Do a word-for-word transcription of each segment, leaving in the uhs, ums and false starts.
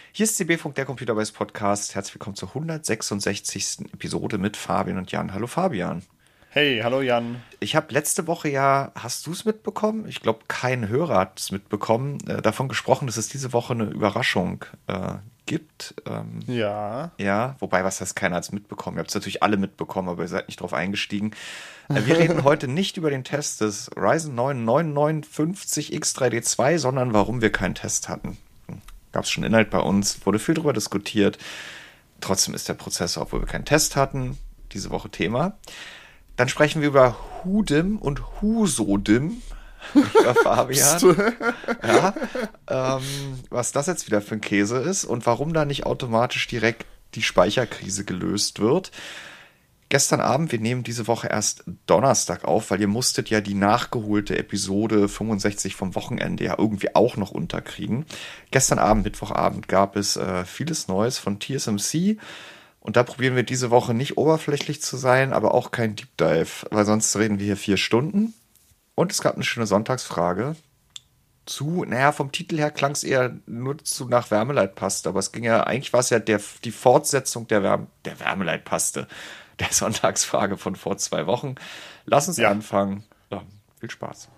Hier ist C B-Funk, der Computerbase Podcast. Herzlich willkommen zur hundertsechsundsechzigsten Episode mit Fabian und Jan. Hallo Fabian. Hey, hallo Jan. Ich habe letzte Woche ja, hast du es mitbekommen? Ich glaube, kein Hörer hat es mitbekommen. Äh, davon gesprochen, dass es diese Woche eine Überraschung äh, gibt. Ähm, Ja. ja, wobei, was heißt, keiner hat es mitbekommen? Ihr habt es natürlich alle mitbekommen, aber ihr seid nicht drauf eingestiegen. Äh, wir reden heute nicht über den Test des Ryzen neun neun neun fünfzig X drei D zwei, sondern warum wir keinen Test hatten. Gab es schon Inhalt bei uns, wurde viel darüber diskutiert. Trotzdem ist der Prozessor, obwohl wir keinen Test hatten, diese Woche Thema. Dann sprechen wir über Hudim und Husodim. Lieber Fabian. Ja, ähm, was das jetzt wieder für ein Käse ist und warum da nicht automatisch direkt die Speicherkrise gelöst wird. Gestern Abend, wir nehmen diese Woche erst Donnerstag auf, weil ihr musstet ja die nachgeholte Episode fünfundsechzig vom Wochenende ja irgendwie auch noch unterkriegen. Gestern Abend, Mittwochabend, gab es äh, vieles Neues von T S M C. Und da probieren wir diese Woche nicht oberflächlich zu sein, aber auch kein Deep Dive, weil sonst reden wir hier vier Stunden. Und es gab eine schöne Sonntagsfrage zu, naja, vom Titel her klang es eher nur zu nach Wärmeleitpaste, aber es ging ja, eigentlich war es ja der, die Fortsetzung der, Wärme, der Wärmeleitpaste, der Sonntagsfrage von vor zwei Wochen. Lass uns Ja. anfangen. Ja, viel Spaß.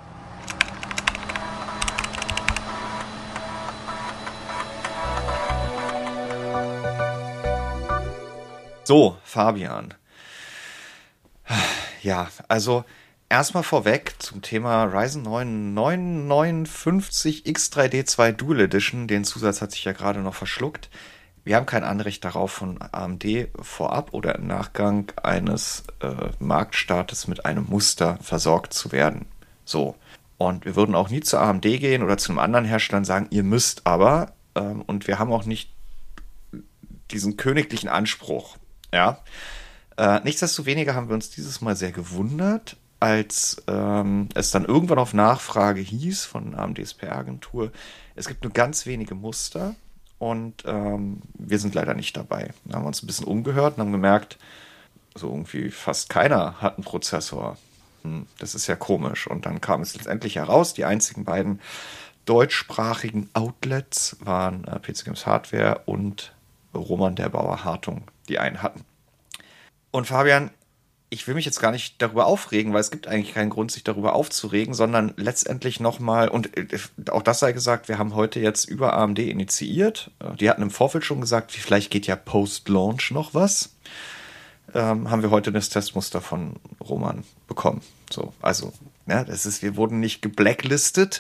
So, Fabian. Ja, also erstmal vorweg zum Thema Ryzen neun neun neun fünfzig X drei D zwei Dual Edition. Den Zusatz hat sich ja gerade noch verschluckt. Wir haben kein Anrecht darauf, von A M D vorab oder im Nachgang eines äh, Marktstartes mit einem Muster versorgt zu werden. So. Und wir würden auch nie zu A M D gehen oder zu einem anderen Hersteller und sagen, ihr müsst aber. Ähm, und wir haben auch nicht diesen königlichen Anspruch. Ja. Äh, nichtsdestoweniger haben wir uns dieses Mal sehr gewundert, als ähm, es dann irgendwann auf Nachfrage hieß von A M Ds P R-Agentur, es gibt nur ganz wenige Muster und ähm, wir sind leider nicht dabei. Da haben wir uns ein bisschen umgehört und haben gemerkt, so irgendwie fast keiner hat einen Prozessor. Hm, das ist ja komisch. Und dann kam es letztendlich heraus, die einzigen beiden deutschsprachigen Outlets waren äh, P C Games Hardware und Roman der Bauer Hartung, die einen hatten. Und Fabian, ich will mich jetzt gar nicht darüber aufregen, weil es gibt eigentlich keinen Grund, sich darüber aufzuregen, sondern letztendlich nochmal, und auch das sei gesagt, wir haben heute jetzt über A M D initiiert. Die hatten im Vorfeld schon gesagt, vielleicht geht ja Post-Launch noch was. Ähm, haben wir heute das Testmuster von Roman bekommen. So, also, ja, das ist, wir wurden nicht geblacklistet.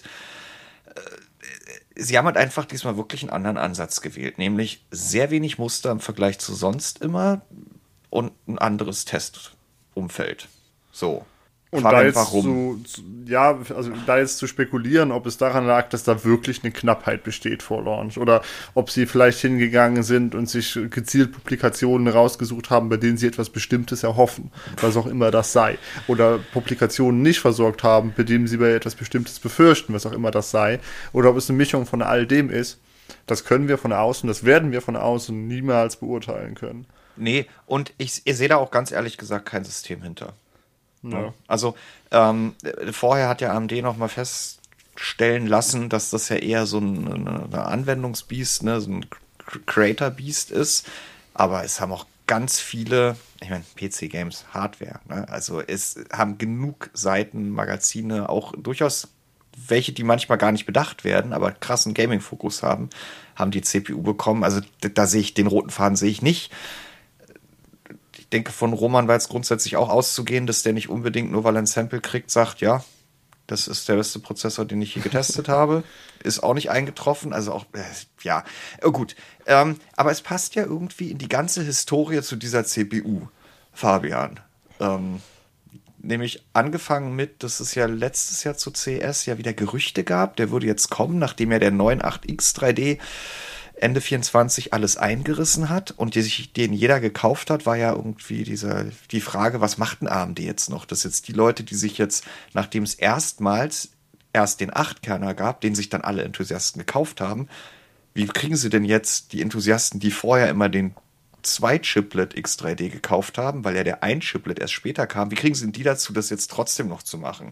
Sie haben halt einfach diesmal wirklich einen anderen Ansatz gewählt, nämlich sehr wenig Muster im Vergleich zu sonst immer und ein anderes Testumfeld. So. Und Fabian, da jetzt warum? zu, zu, ja, also da jetzt zu spekulieren, ob es daran lag, dass da wirklich eine Knappheit besteht vor Launch oder ob sie vielleicht hingegangen sind und sich gezielt Publikationen rausgesucht haben, bei denen sie etwas Bestimmtes erhoffen, was auch immer das sei. Oder Publikationen nicht versorgt haben, bei denen sie bei etwas Bestimmtes befürchten, was auch immer das sei. Oder ob es eine Mischung von all dem ist. Das können wir von außen, das werden wir von außen niemals beurteilen können. Nee, und ich, ich sehe da auch ganz ehrlich gesagt kein System hinter. Ja. Also ähm, vorher hat ja A M D noch mal feststellen lassen, dass das ja eher so ein, eine Anwendungsbiest, ne, so ein Creator-Beast ist. Aber es haben auch ganz viele, ich meine, P C Games Hardware, ne? Also es haben genug Seiten, Magazine, auch durchaus welche, die manchmal gar nicht bedacht werden, aber krassen Gaming-Fokus haben, haben die C P U bekommen. Also da, da sehe ich den roten Faden sehe ich nicht. Ich denke, von Roman war jetzt grundsätzlich auch auszugehen, dass der nicht unbedingt, nur weil er ein Sample kriegt, sagt, ja, das ist der beste Prozessor, den ich je getestet habe. Ist auch nicht eingetroffen. Also auch, äh, ja, äh, gut. Ähm, aber es passt ja irgendwie in die ganze Historie zu dieser C P U, Fabian. Ähm, nämlich angefangen mit, dass es ja letztes Jahr zu C E S ja wieder Gerüchte gab. Der würde jetzt kommen, nachdem ja der neun acht X drei D Ende vierundzwanzig alles eingerissen hat und die sich, den jeder gekauft hat, war ja irgendwie diese, die Frage, was macht ein A M D jetzt noch? Das jetzt die Leute, die sich jetzt, nachdem es erstmals erst den acht-Kerner gab, den sich dann alle Enthusiasten gekauft haben, wie kriegen sie denn jetzt die Enthusiasten, die vorher immer den zwei Chiplet X drei D gekauft haben, weil ja der ein Chiplet erst später kam, wie kriegen sie denn die dazu, das jetzt trotzdem noch zu machen?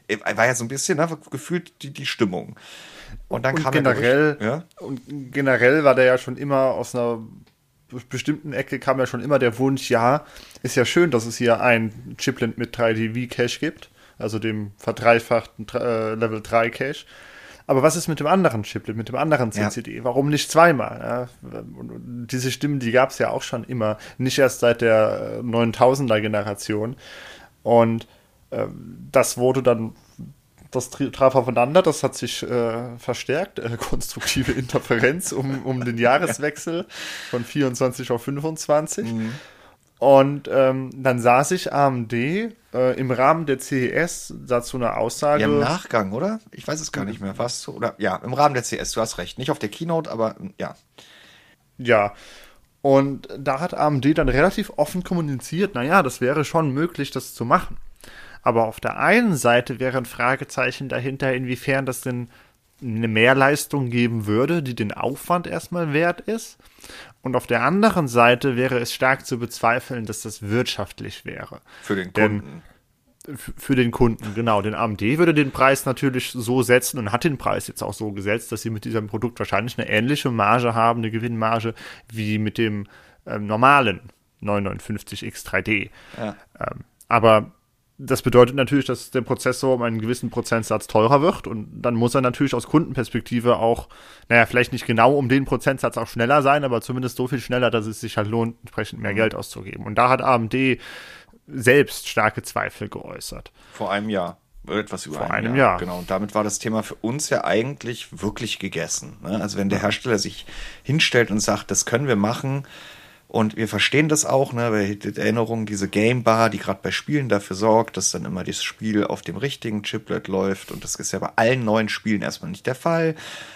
war ja so ein bisschen, ne, gefühlt die, die Stimmung. Und dann und kam generell, der ja? und generell war der ja schon immer aus einer bestimmten Ecke kam ja schon immer der Wunsch, ja, ist ja schön, dass es hier ein Chiplet mit drei D V-Cache gibt, also dem verdreifachten äh, Level drei Cache. Aber was ist mit dem anderen Chiplet, mit dem anderen C C D? Ja. Warum nicht zweimal? Ja, und diese Stimmen, die gab es ja auch schon immer, nicht erst seit der neuntausender Generation. Und äh, das wurde dann, das traf aufeinander, das hat sich äh, verstärkt, äh, konstruktive Interferenz um, um den Jahreswechsel von vierundzwanzig auf fünfundzwanzig. Mhm. Und ähm, dann sah sich A M D äh, im Rahmen der C E S dazu eine Aussage. Ja, im Nachgang, oder? Ich weiß es gar nicht mehr. Was? Oder ja, im Rahmen der C E S, du hast recht. Nicht auf der Keynote, aber ja. Ja. Und da hat A M D dann relativ offen kommuniziert, naja, das wäre schon möglich, das zu machen. Aber auf der einen Seite wäre ein Fragezeichen dahinter, inwiefern das denn eine Mehrleistung geben würde, die den Aufwand erstmal wert ist. Und auf der anderen Seite wäre es stark zu bezweifeln, dass das wirtschaftlich wäre. Für den Kunden. Denn, für den Kunden, genau. Denn A M D würde den Preis natürlich so setzen und hat den Preis jetzt auch so gesetzt, dass sie mit diesem Produkt wahrscheinlich eine ähnliche Marge haben, eine Gewinnmarge, wie mit dem ähm, normalen neun neun fünf X drei D. Ja. Ähm, aber das bedeutet natürlich, dass der Prozessor um einen gewissen Prozentsatz teurer wird und dann muss er natürlich aus Kundenperspektive auch, naja, vielleicht nicht genau um den Prozentsatz auch schneller sein, aber zumindest so viel schneller, dass es sich halt lohnt, entsprechend mehr mhm. Geld auszugeben. Und da hat A M D selbst starke Zweifel geäußert. Vor einem Jahr. Etwas über Vor einem, einem Jahr. Jahr. Genau. Und damit war das Thema für uns ja eigentlich wirklich gegessen. Ne? Also wenn der Hersteller sich hinstellt und sagt, das können wir machen, und wir verstehen das auch, ne, weil die Erinnerung, diese Game Bar, die gerade bei Spielen dafür sorgt, dass dann immer das Spiel auf dem richtigen Chiplet läuft. Und das ist ja bei allen neuen Spielen erstmal nicht der Fall.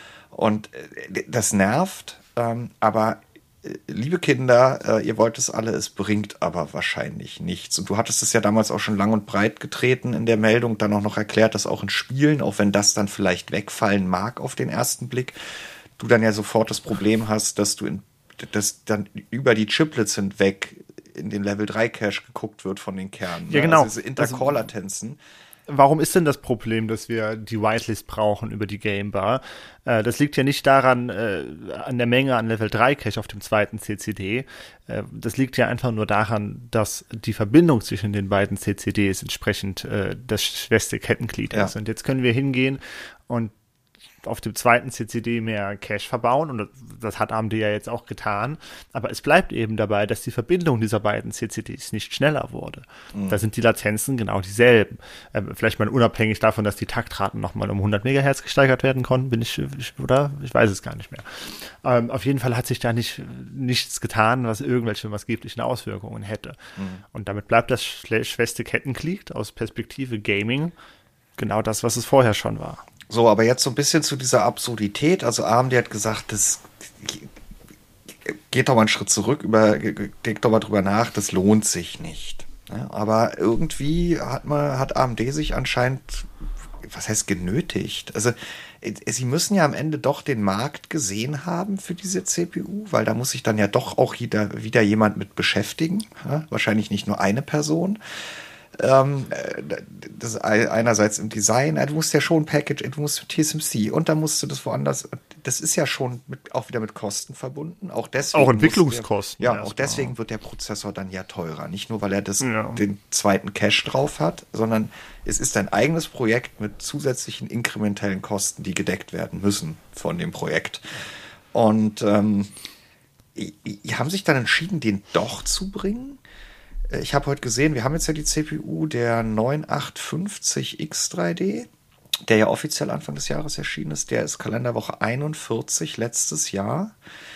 Und äh, das nervt. Ähm, aber äh, liebe Kinder, äh, ihr wollt es alle, es bringt aber wahrscheinlich nichts. Und du hattest es ja damals auch schon lang und breit getreten in der Meldung, dann auch noch erklärt, dass auch in Spielen, auch wenn das dann vielleicht wegfallen mag auf den ersten Blick, du dann ja sofort das Problem hast, dass du in dass dann über die Chiplets hinweg in den Level drei Cache geguckt wird von den Kernen. Ja, genau. Also diese Intercore-Latenzen. Warum ist denn das Problem, dass wir die Whitelist brauchen über die Game Bar? Äh, das liegt ja nicht daran, äh, an der Menge an Level drei Cache auf dem zweiten C C D. Äh, das liegt ja einfach nur daran, dass die Verbindung zwischen den beiden C C Ds entsprechend äh, das schwächste Kettenglied ja. ist. Und jetzt können wir hingehen und auf dem zweiten C C D mehr Cache verbauen und das hat A M D ja jetzt auch getan, aber es bleibt eben dabei, dass die Verbindung dieser beiden C C Ds nicht schneller wurde. Mhm. Da sind die Latenzen genau dieselben. Ähm, vielleicht mal unabhängig davon, dass die Taktraten nochmal um hundert Megahertz gesteigert werden konnten, bin ich, ich oder? Ich weiß es gar nicht mehr. Ähm, auf jeden Fall hat sich da nicht nichts getan, was irgendwelche maßgeblichen Auswirkungen hätte. Mhm. Und damit bleibt das schwächste Kettenglied aus Perspektive Gaming genau das, was es vorher schon war. So, aber jetzt so ein bisschen zu dieser Absurdität. Also A M D hat gesagt, das geht doch mal einen Schritt zurück, über, denkt doch mal drüber nach, das lohnt sich nicht. Ja, aber irgendwie hat man, hat A M D sich anscheinend, was heißt genötigt? Also sie müssen ja am Ende doch den Markt gesehen haben für diese C P U, weil da muss sich dann ja doch auch wieder, wieder jemand mit beschäftigen. Ja, wahrscheinlich nicht nur eine Person. Ähm, das einerseits im Design, du musst ja schon Package, du musst T S M C und dann musst du das woanders, das ist ja schon mit, auch wieder mit Kosten verbunden. Auch deswegen. Auch Entwicklungskosten. Der, ja, auch deswegen wird der Prozessor dann ja teurer. Nicht nur, weil er das, ja. den zweiten Cache drauf hat, sondern es ist ein eigenes Projekt mit zusätzlichen inkrementellen Kosten, die gedeckt werden müssen von dem Projekt. Und ähm, die haben sich dann entschieden, den doch zu bringen. Ich habe heute gesehen, wir haben jetzt ja die C P U der neun acht fünf null X drei D, der ja offiziell Anfang des Jahres erschienen ist. Der ist Kalenderwoche einundvierzig letztes Jahr.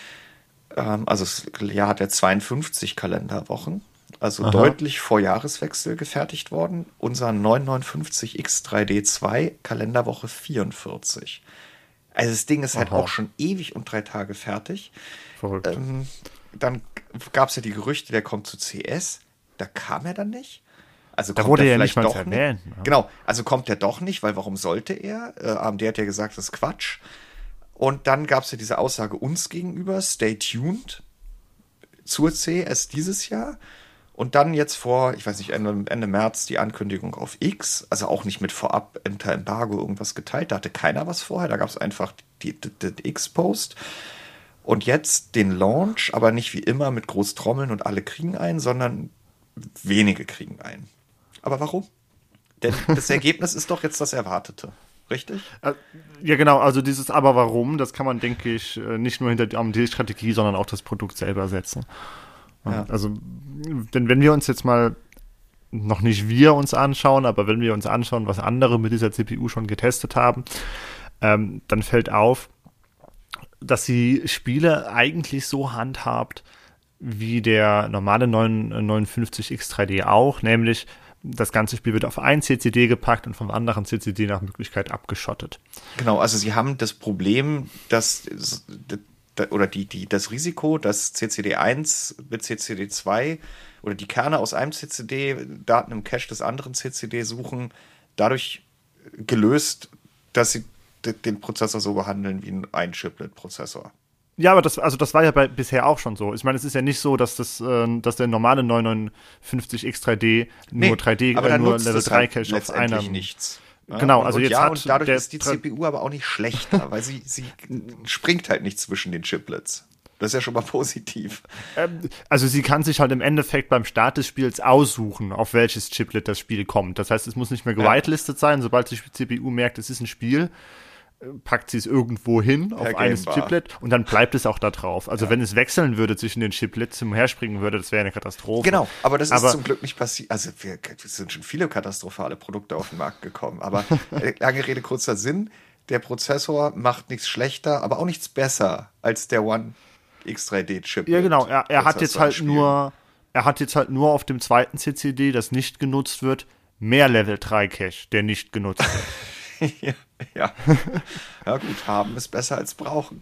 Ähm, also das Jahr hat ja zweiundfünfzig Kalenderwochen. Also Aha. deutlich vor Jahreswechsel gefertigt worden. Unser neun neun fünf null X drei D zwei, Kalenderwoche vierundvierzig. Also das Ding ist Aha. halt auch schon ewig und drei Tage fertig. Verrückt. Ähm, dann gab es ja die Gerüchte, der kommt zu C S. Da kam er dann nicht. Also da kommt wurde er ja vielleicht nicht mal doch erwähnt. nicht. Genau, also kommt er doch nicht, weil warum sollte er? Äh, A M D hat ja gesagt, das ist Quatsch. Und dann gab es ja diese Aussage uns gegenüber, stay tuned zur C S dieses Jahr. Und dann jetzt vor, ich weiß nicht, Ende, Ende März die Ankündigung auf X, also auch nicht mit vorab Inter Embargo irgendwas geteilt, da hatte keiner was vorher, da gab es einfach die, die, die X-Post. Und jetzt den Launch, aber nicht wie immer mit Großtrommeln und alle kriegen einen, sondern wenige kriegen einen. Aber warum? Denn das Ergebnis ist doch jetzt das Erwartete. Richtig? Ja, genau. Also dieses Aber warum, das kann man, denke ich, nicht nur hinter die A M D-Strategie, sondern auch das Produkt selber setzen. Ja. Also, denn wenn wir uns jetzt mal, noch nicht wir uns anschauen, aber wenn wir uns anschauen, was andere mit dieser C P U schon getestet haben, ähm, dann fällt auf, dass sie Spiele eigentlich so handhabt, wie der normale neun neunundfünfzig X drei D auch, nämlich das ganze Spiel wird auf ein C C D gepackt und vom anderen C C D nach Möglichkeit abgeschottet. Genau, also sie haben das Problem, dass oder die, die, das Risiko, dass C C D eins mit C C D zwei oder die Kerne aus einem C C D Daten im Cache des anderen C C D suchen, dadurch gelöst, dass sie den Prozessor so behandeln wie ein Chiplet-Prozessor. Ja, aber das, also das war ja bei, bisher auch schon so. Ich meine, es ist ja nicht so, dass das, äh, dass der normale neun neunundfünfzig X drei D nur nee, drei D, aber äh, nur Level drei halt Cache auf einer. Nichts. Ja, genau, und, also und jetzt ja, hat und dadurch der ist die C P U aber auch nicht schlechter, weil sie, sie springt halt nicht zwischen den Chiplets. Das ist ja schon mal positiv. Ähm, also sie kann sich halt im Endeffekt beim Start des Spiels aussuchen, auf welches Chiplet das Spiel kommt. Das heißt, es muss nicht mehr gewitelistet ja. sein. Sobald die C P U merkt, es ist ein Spiel, packt sie es irgendwo hin auf eines Chiplet und dann bleibt es auch da drauf. Also ja. wenn es wechseln würde zwischen den Chiplets, zum Herspringen würde, das wäre eine Katastrophe. Genau, aber das aber ist zum Glück nicht passiert. Also wir, es sind schon viele katastrophale Produkte auf den Markt gekommen, aber lange Rede, kurzer Sinn, der Prozessor macht nichts schlechter, aber auch nichts besser als der One X drei D Chiplet. Ja genau, er, er hat jetzt halt nur er hat jetzt halt nur auf dem zweiten C C D, das nicht genutzt wird, mehr Level drei Cache, der nicht genutzt wird. ja, ja. ja gut, haben ist besser als brauchen.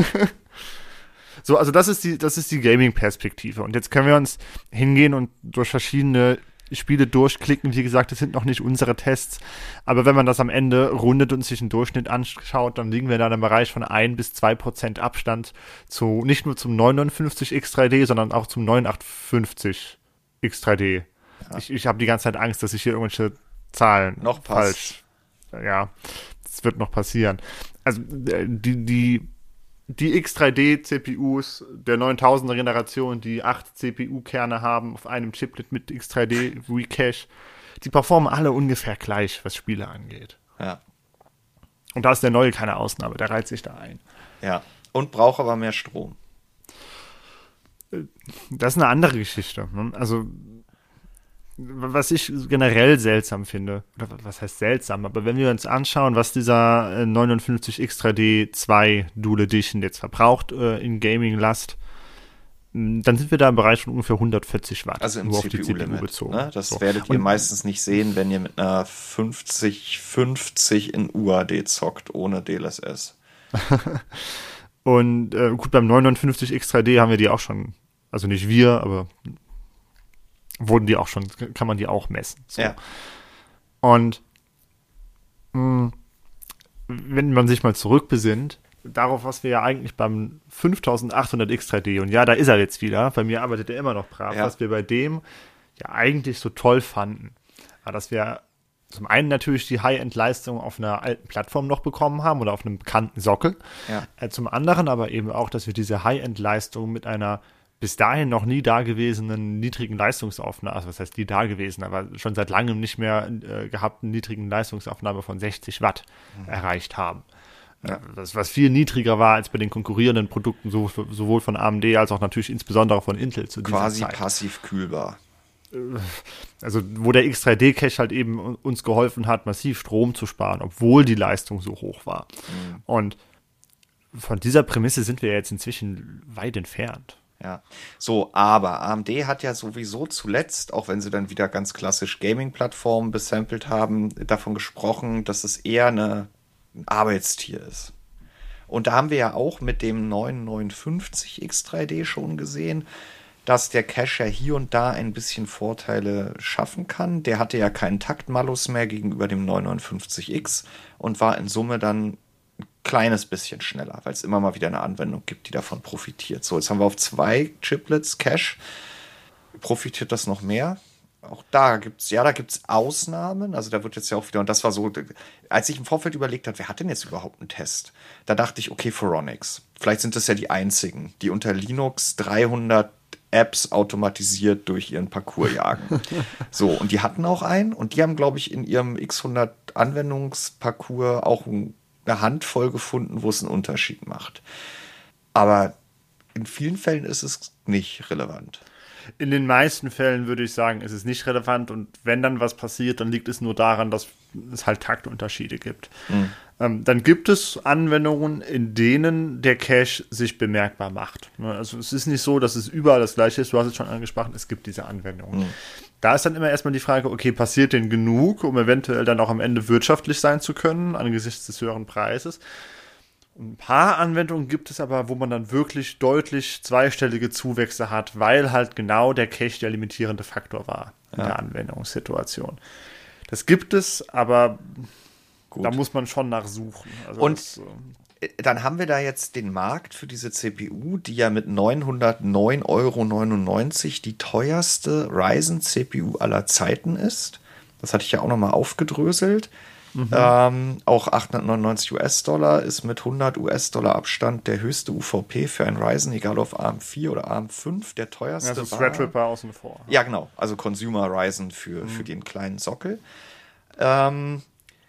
So, also das ist die, das ist die Gaming-Perspektive. Und jetzt können wir uns hingehen und durch verschiedene Spiele durchklicken. Wie gesagt, das sind noch nicht unsere Tests. Aber wenn man das am Ende rundet und sich einen Durchschnitt anschaut, dann liegen wir da im Bereich von ein bis zwei Prozent Abstand zu, nicht nur zum neun neunundfünfzig X drei D, sondern auch zum neun achtundfünfzig X drei D. Ja. Ich, ich habe die ganze Zeit Angst, dass ich hier irgendwelche Zahlen noch falsch ja, das wird noch passieren. Also die, die, die X drei D C P Us der neuntausender Generation, die acht C P U-Kerne haben auf einem Chiplet mit X drei D Recache, die performen alle ungefähr gleich, was Spiele angeht. Ja. Und da ist der neue keine Ausnahme, der reiht sich da ein. Ja, und braucht aber mehr Strom. Das ist eine andere Geschichte. Also was ich generell seltsam finde, oder was heißt seltsam, aber wenn wir uns anschauen, was dieser neun neunundfünfzig X drei D zwei Dual Edition jetzt verbraucht äh, in Gaming-Last, dann sind wir da im Bereich von ungefähr hundertvierzig Watt. Also im nur C P U auf die C P U Limit, bezogen. Ne? Das so. werdet ihr Und meistens nicht sehen, wenn ihr mit einer fünfzig fünfzig in U A D zockt, ohne D L S S. Und äh, gut, beim neun neunundfünfzig X drei D haben wir die auch schon, also nicht wir, aber wurden die auch schon, kann man die auch messen. So. Ja. Und mh, wenn man sich mal zurückbesinnt, darauf, was wir ja eigentlich beim fünftausendachthundert X drei D, und ja, da ist er jetzt wieder, bei mir arbeitet er immer noch brav, ja. was wir bei dem ja eigentlich so toll fanden, war, dass wir zum einen natürlich die High-End-Leistung auf einer alten Plattform noch bekommen haben oder auf einem bekannten Sockel, ja. äh, zum anderen aber eben auch, dass wir diese High-End-Leistung mit einer bis dahin noch nie dagewesenen niedrigen Leistungsaufnahme, also was heißt nie dagewesen, aber schon seit langem nicht mehr äh, gehabten niedrigen Leistungsaufnahme von sechzig Watt mhm. erreicht haben. Ja. Das, was viel niedriger war als bei den konkurrierenden Produkten, so, sowohl von A M D als auch natürlich insbesondere von Intel zu dieser Quasi Zeit. passiv kühlbar. Also wo der X drei D Cache halt eben uns geholfen hat, massiv Strom zu sparen, obwohl die Leistung so hoch war. Mhm. Und von dieser Prämisse sind wir jetzt inzwischen weit entfernt. Ja, so, aber A M D hat ja sowieso zuletzt, auch wenn sie dann wieder ganz klassisch Gaming-Plattformen besampelt haben, davon gesprochen, dass es eher eine, ein Arbeitstier ist. Und da haben wir ja auch mit dem neun neunundfünfzig X drei D schon gesehen, dass der Cache ja hier und da ein bisschen Vorteile schaffen kann. Der hatte ja keinen Taktmalus mehr gegenüber dem neun neunundfünfzig X und war in Summe dann kleines bisschen schneller, weil es immer mal wieder eine Anwendung gibt, die davon profitiert. So, jetzt haben wir auf zwei Chiplets Cache profitiert das noch mehr. Auch da gibt's, ja, da gibt's Ausnahmen. Also da wird jetzt ja auch wieder, und das war so, als ich im Vorfeld überlegt habe, wer hat denn jetzt überhaupt einen Test? Da dachte ich, okay, Phoronix. Vielleicht sind das ja die einzigen, die unter Linux dreihundert Apps automatisiert durch ihren Parcours jagen. So, und die hatten auch einen und die haben, glaube ich, in ihrem X hundert Anwendungsparcours auch eine Handvoll gefunden, wo es einen Unterschied macht. Aber in vielen Fällen ist es nicht relevant. In den meisten Fällen würde ich sagen, ist es nicht relevant und wenn dann was passiert, dann liegt es nur daran, dass es halt Taktunterschiede gibt. Mhm. Ähm, dann gibt es Anwendungen, in denen der Cache sich bemerkbar macht. Also es ist nicht so, dass es überall das Gleiche ist, du hast es schon angesprochen, es gibt diese Anwendungen. Mhm. Da ist dann immer erstmal die Frage, okay, passiert denn genug, um eventuell dann auch am Ende wirtschaftlich sein zu können, angesichts des höheren Preises? Ein paar Anwendungen gibt es aber, wo man dann wirklich deutlich zweistellige Zuwächse hat, weil halt genau der Cache der limitierende Faktor war in ja. der Anwendungssituation. Das gibt es, aber Gut. da muss man schon nachsuchen. Also Und das, äh dann haben wir da jetzt den Markt für diese C P U, die ja mit neunhundertneun Euro neunundneunzig die teuerste Ryzen C P U aller Zeiten ist. Das hatte ich ja auch nochmal aufgedröselt. Mhm. Ähm, auch achthundertneunundneunzig US-Dollar ist mit hundert US-Dollar Abstand der höchste U V P für ein Ryzen, egal auf A R M vier oder A R M fünf, der teuerste also war. Threadripper außen vor. Ja, genau. Also Consumer Ryzen für, mhm. für den kleinen Sockel. Ähm,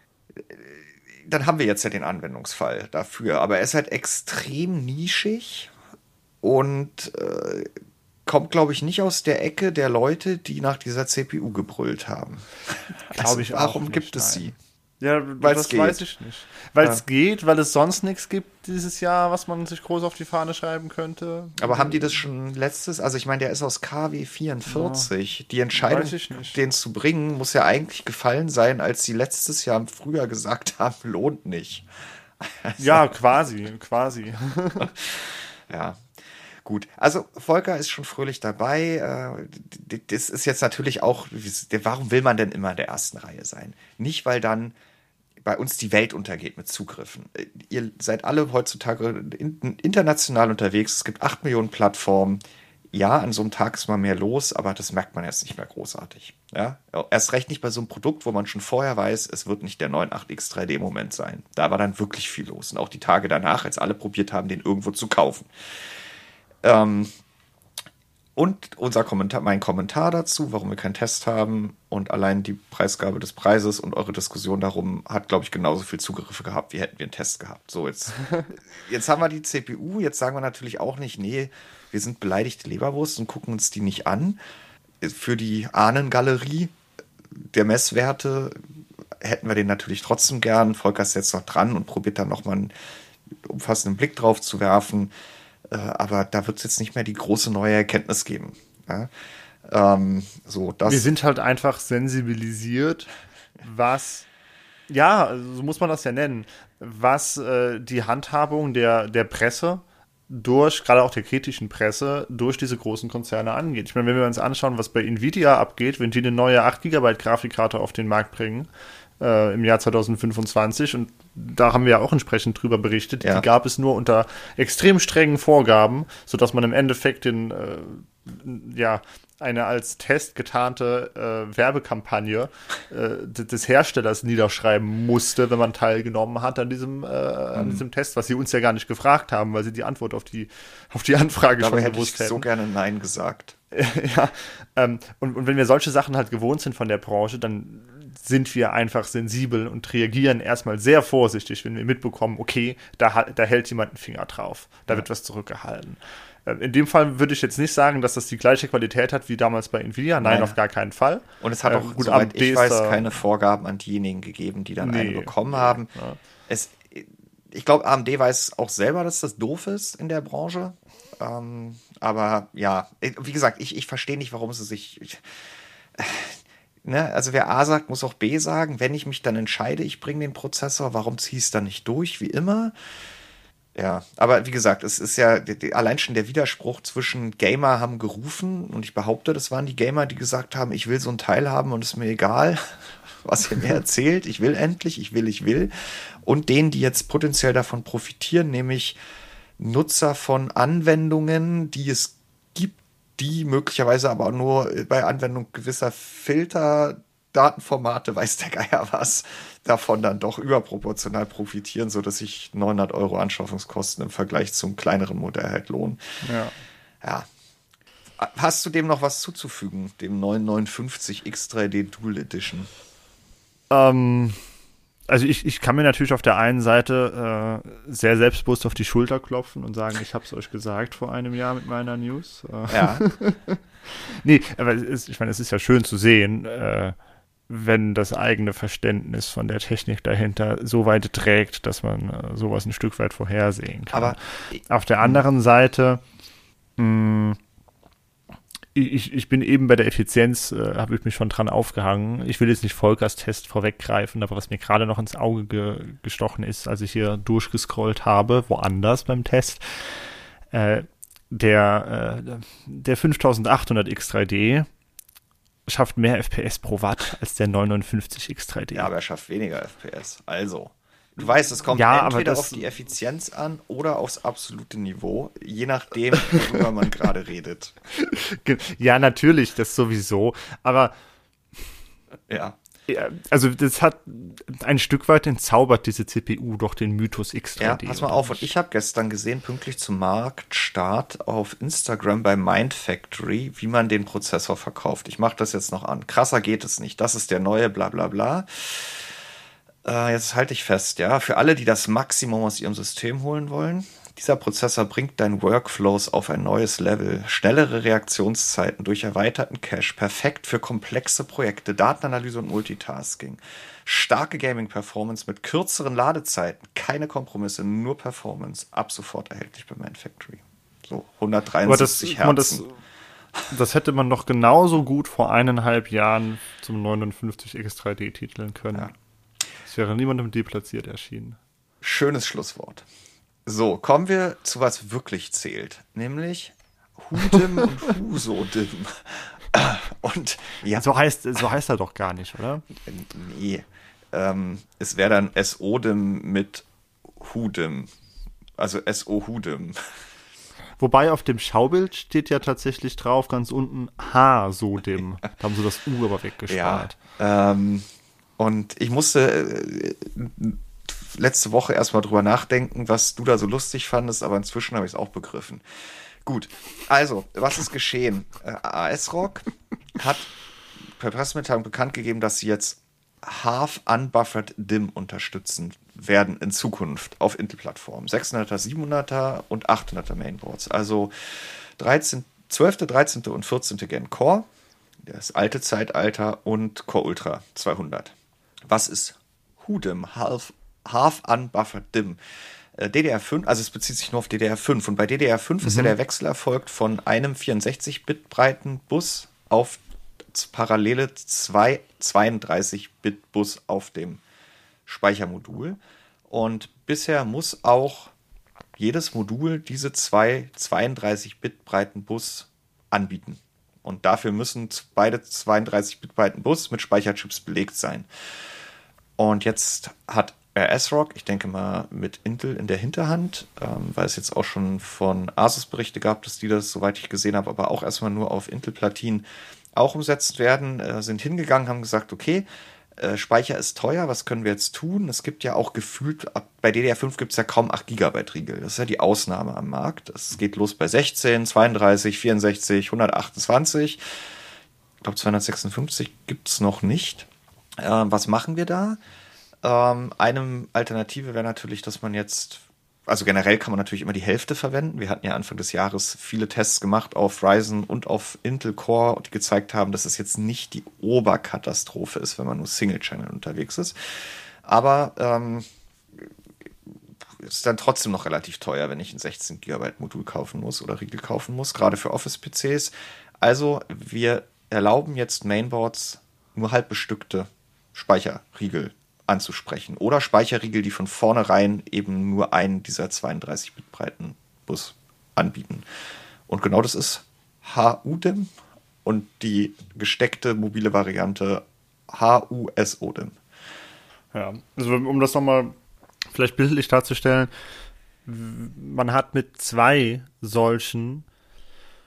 dann haben wir jetzt ja den Anwendungsfall dafür. Aber er ist halt extrem nischig und äh, kommt, glaube ich, nicht aus der Ecke der Leute, die nach dieser C P U gebrüllt haben. Glaube also, ich auch Warum nicht, gibt es nein. sie? Ja, Weil's das geht. weiß ich nicht. Weil es ja. geht, weil es sonst nichts gibt dieses Jahr, was man sich groß auf die Fahne schreiben könnte. Aber haben die das schon letztes? Also ich meine, der ist aus K W vierundvierzig. Ja. Die Entscheidung, den zu bringen, muss ja eigentlich gefallen sein, als sie letztes Jahr im Frühjahr gesagt haben, lohnt nicht. Also, ja, quasi, quasi. ja. Gut, also Volker ist schon fröhlich dabei. Das ist jetzt natürlich auch, warum will man denn immer in der ersten Reihe sein? Nicht, weil dann bei uns die Welt untergeht mit Zugriffen. Ihr seid alle heutzutage international unterwegs. Es gibt acht Millionen Plattformen. Ja, an so einem Tag ist mal mehr los, aber das merkt man jetzt nicht mehr großartig. Ja? Erst recht nicht bei so einem Produkt, wo man schon vorher weiß, es wird nicht der neun Punkt acht X drei D-Moment sein. Da war dann wirklich viel los. Und auch die Tage danach, als alle probiert haben, den irgendwo zu kaufen. Ähm, und unser Kommentar, mein Kommentar dazu, warum wir keinen Test haben und allein die Preisgabe des Preises und eure Diskussion darum hat, glaube ich, genauso viel Zugriffe gehabt, wie hätten wir einen Test gehabt. So, jetzt, jetzt haben wir die C P U, jetzt sagen wir natürlich auch nicht, nee, wir sind beleidigte Leberwurst und gucken uns die nicht an. Für die Ahnengalerie der Messwerte hätten wir den natürlich trotzdem gern. Volker ist jetzt noch dran und probiert dann nochmal einen umfassenden Blick drauf zu werfen. Aber da wird es jetzt nicht mehr die große neue Erkenntnis geben. Ja? Ähm, so, das Wir sind halt einfach sensibilisiert, was, ja, so muss man das ja nennen, was äh, die Handhabung der, der Presse durch, gerade auch der kritischen Presse, durch diese großen Konzerne angeht. Ich meine, wenn wir uns anschauen, was bei Nvidia abgeht, wenn die eine neue acht Gigabyte Grafikkarte auf den Markt bringen, äh, im Jahr zwanzig fünfundzwanzig, und da haben wir ja auch entsprechend drüber berichtet, ja. Die gab es nur unter extrem strengen Vorgaben, sodass man im Endeffekt den, äh, ja, eine als Test getarnte äh, Werbekampagne äh, des Herstellers niederschreiben musste, wenn man teilgenommen hat an diesem, äh, mhm. an diesem Test, was sie uns ja gar nicht gefragt haben, weil sie die Antwort auf die, auf die Anfrage Dabei schon hätte gewusst ich hätten. so gerne Nein gesagt. ja, ähm, und, und wenn wir solche Sachen halt gewohnt sind von der Branche, dann sind wir einfach sensibel und reagieren erstmal sehr vorsichtig, wenn wir mitbekommen, okay, da, da hält jemand einen Finger drauf, da ja. wird was zurückgehalten. In dem Fall würde ich jetzt nicht sagen, dass das die gleiche Qualität hat wie damals bei Nvidia. Nein, Nein. auf gar keinen Fall. Und es hat auch, äh, gut, soweit ich weiß, keine Vorgaben an diejenigen gegeben, die dann nee, eine bekommen nee, haben. Ja. Es, ich glaube, A M D weiß auch selber, dass das doof ist in der Branche. Ähm, aber ja, wie gesagt, ich, ich verstehe nicht, warum sie sich... Ich, ne, also wer A sagt, muss auch B sagen. Wenn ich mich dann entscheide, ich bringe den Prozessor, warum ziehe ich es dann nicht durch, wie immer? Ja, aber wie gesagt, es ist ja allein schon der Widerspruch zwischen Gamer haben gerufen und ich behaupte, das waren die Gamer, die gesagt haben, ich will so ein Teil haben und es ist mir egal, was ihr mir erzählt, ich will endlich, ich will, ich will. Und denen, die jetzt potenziell davon profitieren, nämlich Nutzer von Anwendungen, die es gibt, die möglicherweise aber auch nur bei Anwendung gewisser Filter, Datenformate, weiß der Geier was, davon dann doch überproportional profitieren, sodass sich neunhundert Euro Anschaffungskosten im Vergleich zum kleineren Modell halt lohnen. Ja. Ja. Hast du dem noch was zuzufügen, dem neun neun fünf X drei D Dual Edition? Ähm, also ich, ich kann mir natürlich auf der einen Seite äh, sehr selbstbewusst auf die Schulter klopfen und sagen, ich habe es euch gesagt vor einem Jahr mit meiner News. Äh, Ja. Nee, aber es ist, ich meine, es ist ja schön zu sehen, äh, wenn das eigene Verständnis von der Technik dahinter so weit trägt, dass man äh, sowas ein Stück weit vorhersehen kann. Aber auf der anderen Seite mh, Ich, ich bin eben bei der Effizienz, äh, habe ich mich schon dran aufgehangen. Ich will jetzt nicht Volkers Test vorweggreifen, aber was mir gerade noch ins Auge ge gestochen ist, als ich hier durchgescrollt habe, woanders beim Test, äh, der, äh, der fünftausendachthundert X drei D schafft mehr F P S pro Watt als der neun neun fünf X drei D. Ja, aber er schafft weniger F P S. Also, du weißt, es kommt Ja, entweder das, auf die Effizienz an oder aufs absolute Niveau, je nachdem, worüber man gerade redet. Ja, natürlich, das sowieso, aber Ja. ja, also das hat ein Stück weit entzaubert diese C P U doch den Mythos X drei D. Ja, pass mal auf. Und ich habe gestern gesehen, pünktlich zum Marktstart auf Instagram bei Mindfactory, wie man den Prozessor verkauft. Ich mache das jetzt noch an. Krasser geht es nicht. Das ist der neue bla bla bla. Äh, jetzt halte ich fest, ja. Für alle, die das Maximum aus ihrem System holen wollen, dieser Prozessor bringt deinen Workflows auf ein neues Level. Schnellere Reaktionszeiten durch erweiterten Cache, perfekt für komplexe Projekte, Datenanalyse und Multitasking. Starke Gaming-Performance mit kürzeren Ladezeiten, keine Kompromisse, nur Performance. Ab sofort erhältlich bei Manufactory. So, hundertdreiundsiebzig Aber Hertz. das, das, das hätte man doch genauso gut vor eineinhalb Jahren zum neunundfünfzig X drei D titeln können. Ja. Es wäre niemandem deplatziert erschienen. Schönes Schlusswort. So, kommen wir zu was wirklich zählt, nämlich Hudim und Husodim. Und ja, So heißt, so heißt er doch gar nicht, oder? nee, ähm, es wäre dann S-Odim mit Hudim, also S-O-Hudim. Wobei auf dem Schaubild steht ja tatsächlich drauf, ganz unten H-Sodim. Da haben sie das U aber weggespart. Ja, ähm, und ich musste äh, letzte Woche erstmal drüber nachdenken, was du da so lustig fandest, aber inzwischen habe ich es auch begriffen. Gut, also, was ist geschehen? Äh, ASRock hat per Pressemitteilung bekannt gegeben, dass sie jetzt Half-Unbuffered D I M unterstützen werden in Zukunft auf Intel-Plattformen. sechshunderter, siebenhunderter und achthunderter Mainboards. Also dreizehn, zwölfte, dreizehnte und vierzehnte Gen Core, das alte Zeitalter, und Core Ultra zweihundert. Was ist Hudim, Half Half-Unbuffered D I M? Äh, D D R fünf, also es bezieht sich nur auf D D R fünf. Und bei D D R fünf mhm. ist ja der Wechsel erfolgt von einem vierundsechzig Bit breiten Bus auf parallele zwei zweiunddreißig Bit Bus auf dem Speichermodul. Und bisher muss auch jedes Modul diese zwei zweiunddreißig Bit breiten Bus anbieten. Und dafür müssen beide zweiunddreißig Bit breiten Bus mit Speicherchips belegt sein. Und jetzt hat ASRock, ich denke mal mit Intel in der Hinterhand, ähm, weil es jetzt auch schon von Asus Berichte gab, dass die das, soweit ich gesehen habe, aber auch erstmal nur auf Intel-Platinen auch umsetzt werden, äh, sind hingegangen, haben gesagt, okay, äh, Speicher ist teuer, was können wir jetzt tun? Es gibt ja auch gefühlt, ab, bei D D R fünf gibt es ja kaum acht Gigabyte Riegel. Das ist ja die Ausnahme am Markt. Es geht los bei sechzehn, zweiunddreißig, vierundsechzig, hundertachtundzwanzig. Ich glaube, zweihundertsechsundfünfzig gibt es noch nicht. Äh, was machen wir da? Ähm, eine Alternative wäre natürlich, dass man jetzt, also generell kann man natürlich immer die Hälfte verwenden. Wir hatten ja Anfang des Jahres viele Tests gemacht auf Ryzen und auf Intel Core, die gezeigt haben, dass es jetzt nicht die Oberkatastrophe ist, wenn man nur Single-Channel unterwegs ist. Aber ähm, ist dann trotzdem noch relativ teuer, wenn ich ein sechzehn Gigabyte Modul kaufen muss oder Riegel kaufen muss, gerade für Office-P Cs. Also wir erlauben jetzt Mainboards nur halb bestückte Speicherriegel anzusprechen. Oder Speicherriegel, die von vornherein eben nur einen dieser zweiunddreißig Bit breiten Bus anbieten. Und genau das ist H-Udim und die gesteckte mobile Variante H-U-S-Odim. Ja, also um das nochmal vielleicht bildlich darzustellen, man hat mit zwei solchen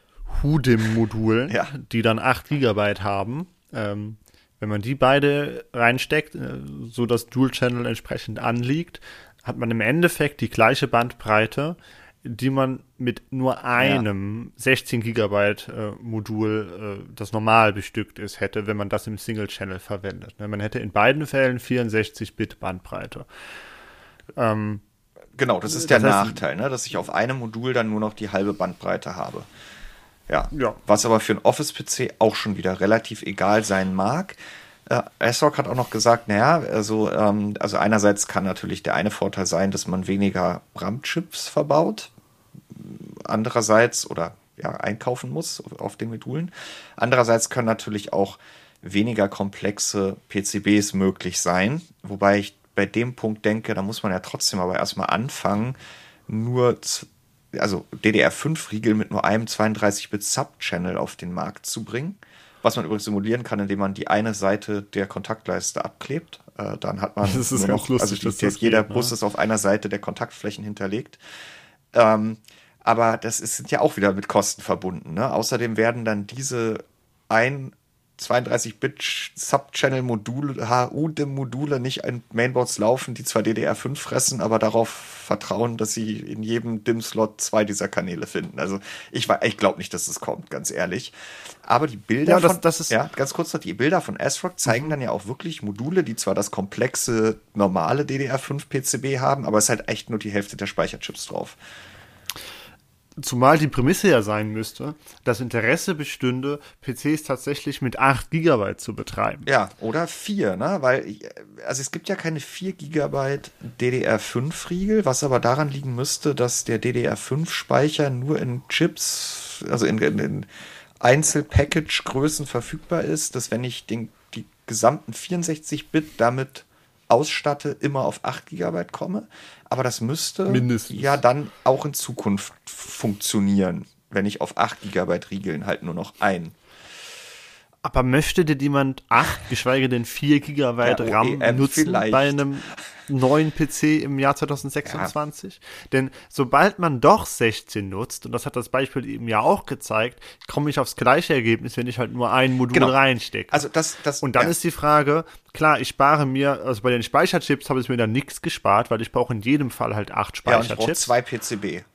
HUDIM-Modulen, Ja. die dann acht Gigabyte haben. Ähm, wenn man die beide reinsteckt, äh, so dass Dual-Channel entsprechend anliegt, hat man im Endeffekt die gleiche Bandbreite, die man mit nur einem ja. sechzehn Gigabyte äh, Modul, äh, das normal bestückt ist, hätte, wenn man das im Single-Channel verwendet. Ne? Man hätte in beiden Fällen vierundsechzig Bit Bandbreite. Ähm, genau, das ist der das heißt, Nachteil, ne? dass ich auf einem Modul dann nur noch die halbe Bandbreite habe. Ja. ja. Was aber für einen Office-P C auch schon wieder relativ egal sein mag. Äh, ASRock hat auch noch gesagt, naja, also, ähm, also einerseits kann natürlich der eine Vorteil sein, dass man weniger RAM-Chips verbaut. Andererseits, oder ja, einkaufen muss auf den Modulen. Andererseits können natürlich auch weniger komplexe P C Bs möglich sein. Wobei ich bei dem Punkt denke, da muss man ja trotzdem aber erstmal anfangen, nur, zu, also D D R fünf Riegel mit nur einem zweiunddreißig Bit Sub-Channel auf den Markt zu bringen. Was man übrigens simulieren kann, indem man die eine Seite der Kontaktleiste abklebt. Äh, dann hat man das ist nur noch, lustig, also die, jeder geht, Bus ne? ist auf einer Seite der Kontaktflächen hinterlegt. Ähm, aber das ist, sind ja auch wieder mit Kosten verbunden. Ne? Außerdem werden dann diese ein zweiunddreißig Bit Sub-Channel-Module, H U-DIM-Module nicht in Mainboards laufen, die zwar D D R fünf fressen, aber darauf vertrauen, dass sie in jedem D I M-Slot zwei dieser Kanäle finden. Also ich, ich glaube nicht, dass das kommt, ganz ehrlich. Aber die Bilder ja, das, von, das ist ja, ganz kurz noch, die Bilder von ASRock zeigen mhm. dann ja auch wirklich Module, die zwar das komplexe, normale D D R fünf P C B haben, aber es ist halt echt nur die Hälfte der Speicherchips drauf. Zumal die Prämisse ja sein müsste, dass Interesse bestünde, P Cs tatsächlich mit acht Gigabyte zu betreiben. Ja, oder vier, ne? Weil, also es gibt ja keine vier Gigabyte D D R fünf Riegel, was aber daran liegen müsste, dass der D D R fünf Speicher nur in Chips, also in, in, in Einzelpackage-Größen verfügbar ist, dass wenn ich den, die gesamten vierundsechzig Bit damit ausstatte, immer auf acht Gigabyte komme. Aber das müsste mindestens ja dann auch in Zukunft funktionieren, wenn ich auf acht Gigabyte Riegeln halt nur noch ein. Aber möchte denn jemand acht, geschweige denn vier Gigabyte ja, RAM nutzen vielleicht bei einem neuen P C im Jahr zwanzig sechsundzwanzig? Ja. Denn sobald man doch sechzehn nutzt, und das hat das Beispiel eben ja auch gezeigt, komme ich aufs gleiche Ergebnis, wenn ich halt nur ein Modul genau. reinstecke. Also das, das, und dann ja. ist die Frage, klar, ich spare mir, also bei den Speicherchips habe ich mir dann nichts gespart, weil ich brauche in jedem Fall halt acht Speicherchips. Ja, und ich brauche zwei P C B.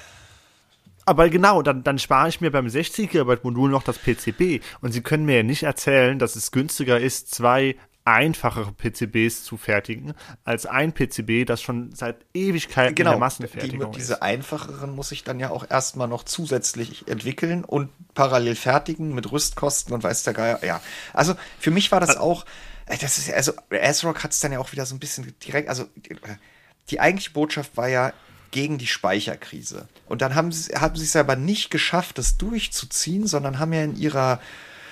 Aber genau, dann, dann spare ich mir beim sechzig Gigabyte Modul noch das P C B. Und Sie können mir ja nicht erzählen, dass es günstiger ist, zwei einfachere P C Bs zu fertigen, als ein P C B, das schon seit Ewigkeiten genau, in der Massenfertigung die, diese ist. einfacheren muss ich dann ja auch erstmal noch zusätzlich entwickeln und parallel fertigen mit Rüstkosten und weiß der Geier. Ja, also für mich war das auch, das ist also ASRock hat es dann ja auch wieder so ein bisschen direkt, also die eigentliche Botschaft war ja gegen die Speicherkrise. Und dann haben sie, haben sie es aber nicht geschafft, das durchzuziehen, sondern haben ja in ihrer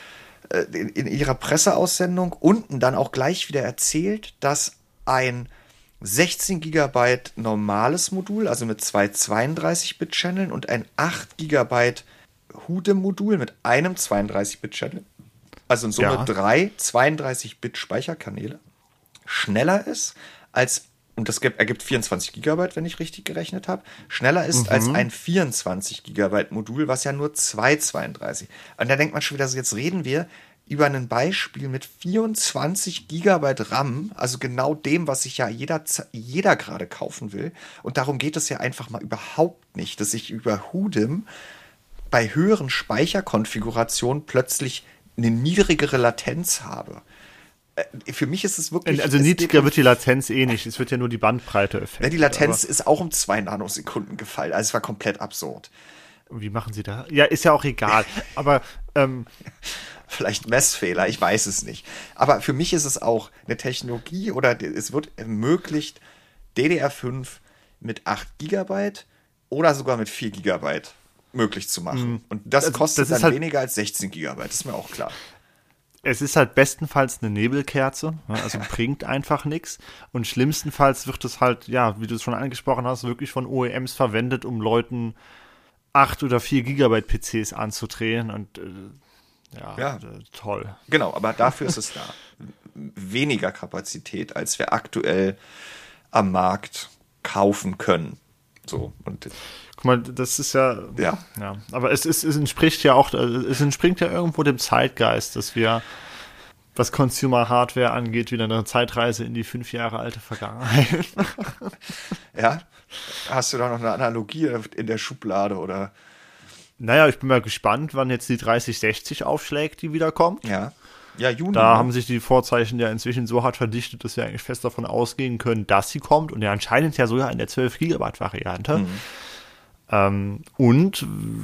In, in ihrer Presseaussendung unten dann auch gleich wieder erzählt, dass ein sechzehn Gigabyte normales Modul, also mit zwei zweiunddreißig Bit Channeln und ein acht Gigabyte HUDIM-Modul mit einem zweiunddreißig Bit Channel, also in Summe ja. drei zweiunddreißig Bit Speicherkanäle, schneller ist als, und das gibt, ergibt vierundzwanzig Gigabyte, wenn ich richtig gerechnet habe, schneller ist mhm. als ein vierundzwanzig Gigabyte Modul, was ja nur zwei zweiunddreißig. Und da denkt man schon wieder so, jetzt reden wir über ein Beispiel mit vierundzwanzig Gigabyte RAM, also genau dem, was sich ja jeder, jeder gerade kaufen will. Und darum geht es ja einfach mal überhaupt nicht, dass ich über HUDIM bei höheren Speicherkonfigurationen plötzlich eine niedrigere Latenz habe. Für mich ist es wirklich... Also niedriger wird die Latenz eh nicht. Es wird ja nur die Bandbreite effektiver. Ja, die Latenz ist auch um zwei Nanosekunden gefallen. Also es war komplett absurd. Wie machen sie da? Ja, ist ja auch egal. Aber ähm, vielleicht Messfehler, ich weiß es nicht. Aber für mich ist es auch eine Technologie oder es wird ermöglicht, D D R fünf mit acht Gigabyte oder sogar mit vier Gigabyte möglich zu machen. Und das also, kostet das dann halt weniger als sechzehn Gigabyte, ist mir auch klar. Es ist halt bestenfalls eine Nebelkerze, also bringt einfach nichts. Und schlimmstenfalls wird es halt, ja, wie du es schon angesprochen hast, wirklich von O E Ms verwendet, um Leuten acht oder vier Gigabyte P Cs anzudrehen. Und äh, ja, ja. Äh, toll. Genau, aber dafür ist es da. Weniger Kapazität, als wir aktuell am Markt kaufen können. So, und guck mal, das ist ja, ja, ja. Aber es, es, es entspricht ja auch, es entspringt ja irgendwo dem Zeitgeist, dass wir, was Consumer Hardware angeht, wieder eine Zeitreise in die fünf Jahre alte Vergangenheit. Ja, hast du da noch eine Analogie in der Schublade oder? Naja, ich bin mal gespannt, wann jetzt die dreißig sechzig aufschlägt, die wiederkommt. Ja. Ja, Juni. Da ne? haben sich die Vorzeichen ja inzwischen so hart verdichtet, dass wir eigentlich fest davon ausgehen können, dass sie kommt. Und ja anscheinend ja sogar in der zwölf Gigabyte Variante. Mhm. Ähm, und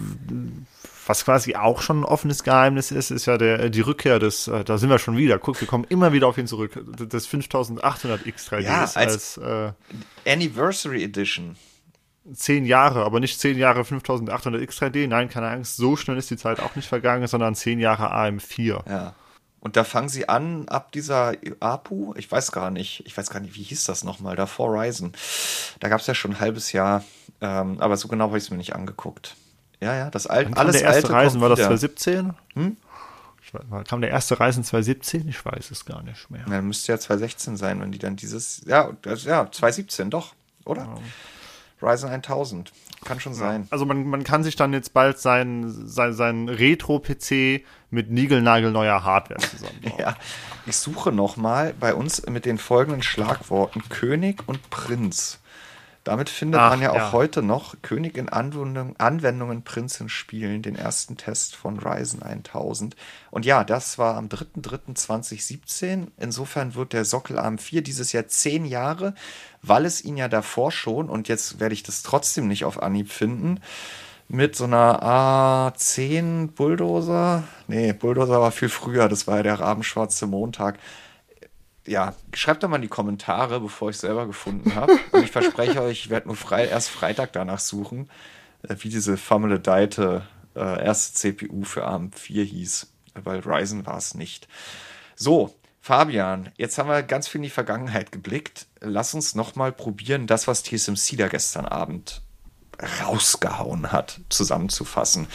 was quasi auch schon ein offenes Geheimnis ist, ist ja der, die Rückkehr des, äh, da sind wir schon wieder, guck, wir kommen immer wieder auf ihn zurück, des fünftausendachthundert X drei D Ja, als, als als äh, Anniversary Edition. zehn Jahre, aber nicht zehn Jahre fünftausendachthundert X drei D, nein, keine Angst, so schnell ist die Zeit auch nicht vergangen, sondern zehn Jahre A M vier. Ja. Und da fangen sie an, ab dieser A P U, ich weiß gar nicht, ich weiß gar nicht, wie hieß das nochmal, davor Ryzen. Da gab es ja schon ein halbes Jahr, ähm, aber so genau habe ich es mir nicht angeguckt. Ja, ja, das alte, alles der erste alte Ryzen, war das wieder. zwanzig siebzehn? Hm? Ich weiß, kam der erste Ryzen zwanzig siebzehn? Ich weiß es gar nicht mehr. Ja, dann müsste ja zwanzig sechzehn sein, wenn die dann dieses, ja, das, ja, zwanzig siebzehn, doch, oder? Ja. Ryzen tausend, kann schon sein. Also man, man kann sich dann jetzt bald sein, sein, sein Retro-P C mit niegelnagelneuer Hardware zusammenbauen. Ja, ich suche nochmal bei uns mit den folgenden Schlagworten König und Prinz. Damit findet Ach, man ja auch ja. heute noch König in Anwendung, Anwendungen, Prinz in Spielen, den ersten Test von Ryzen tausend. Und ja, das war am dritter dritter zweitausendsiebzehn. Insofern wird der Sockel A M vier dieses Jahr zehn Jahre, weil es ihn ja davor schon, und jetzt werde ich das trotzdem nicht auf Anhieb finden, mit so einer A zehn Bulldozer, nee, Bulldozer war viel früher, das war ja der rabenschwarze Montag. Ja, schreibt doch mal in die Kommentare, bevor ich es selber gefunden habe. Und ich verspreche euch, ich werde nur frei, erst Freitag danach suchen, äh, wie diese fameledeite äh, erste C P U für A M vier hieß. Weil Ryzen war es nicht. So, Fabian, jetzt haben wir ganz viel in die Vergangenheit geblickt. Lass uns nochmal probieren, das, was T S M C da gestern Abend rausgehauen hat, zusammenzufassen.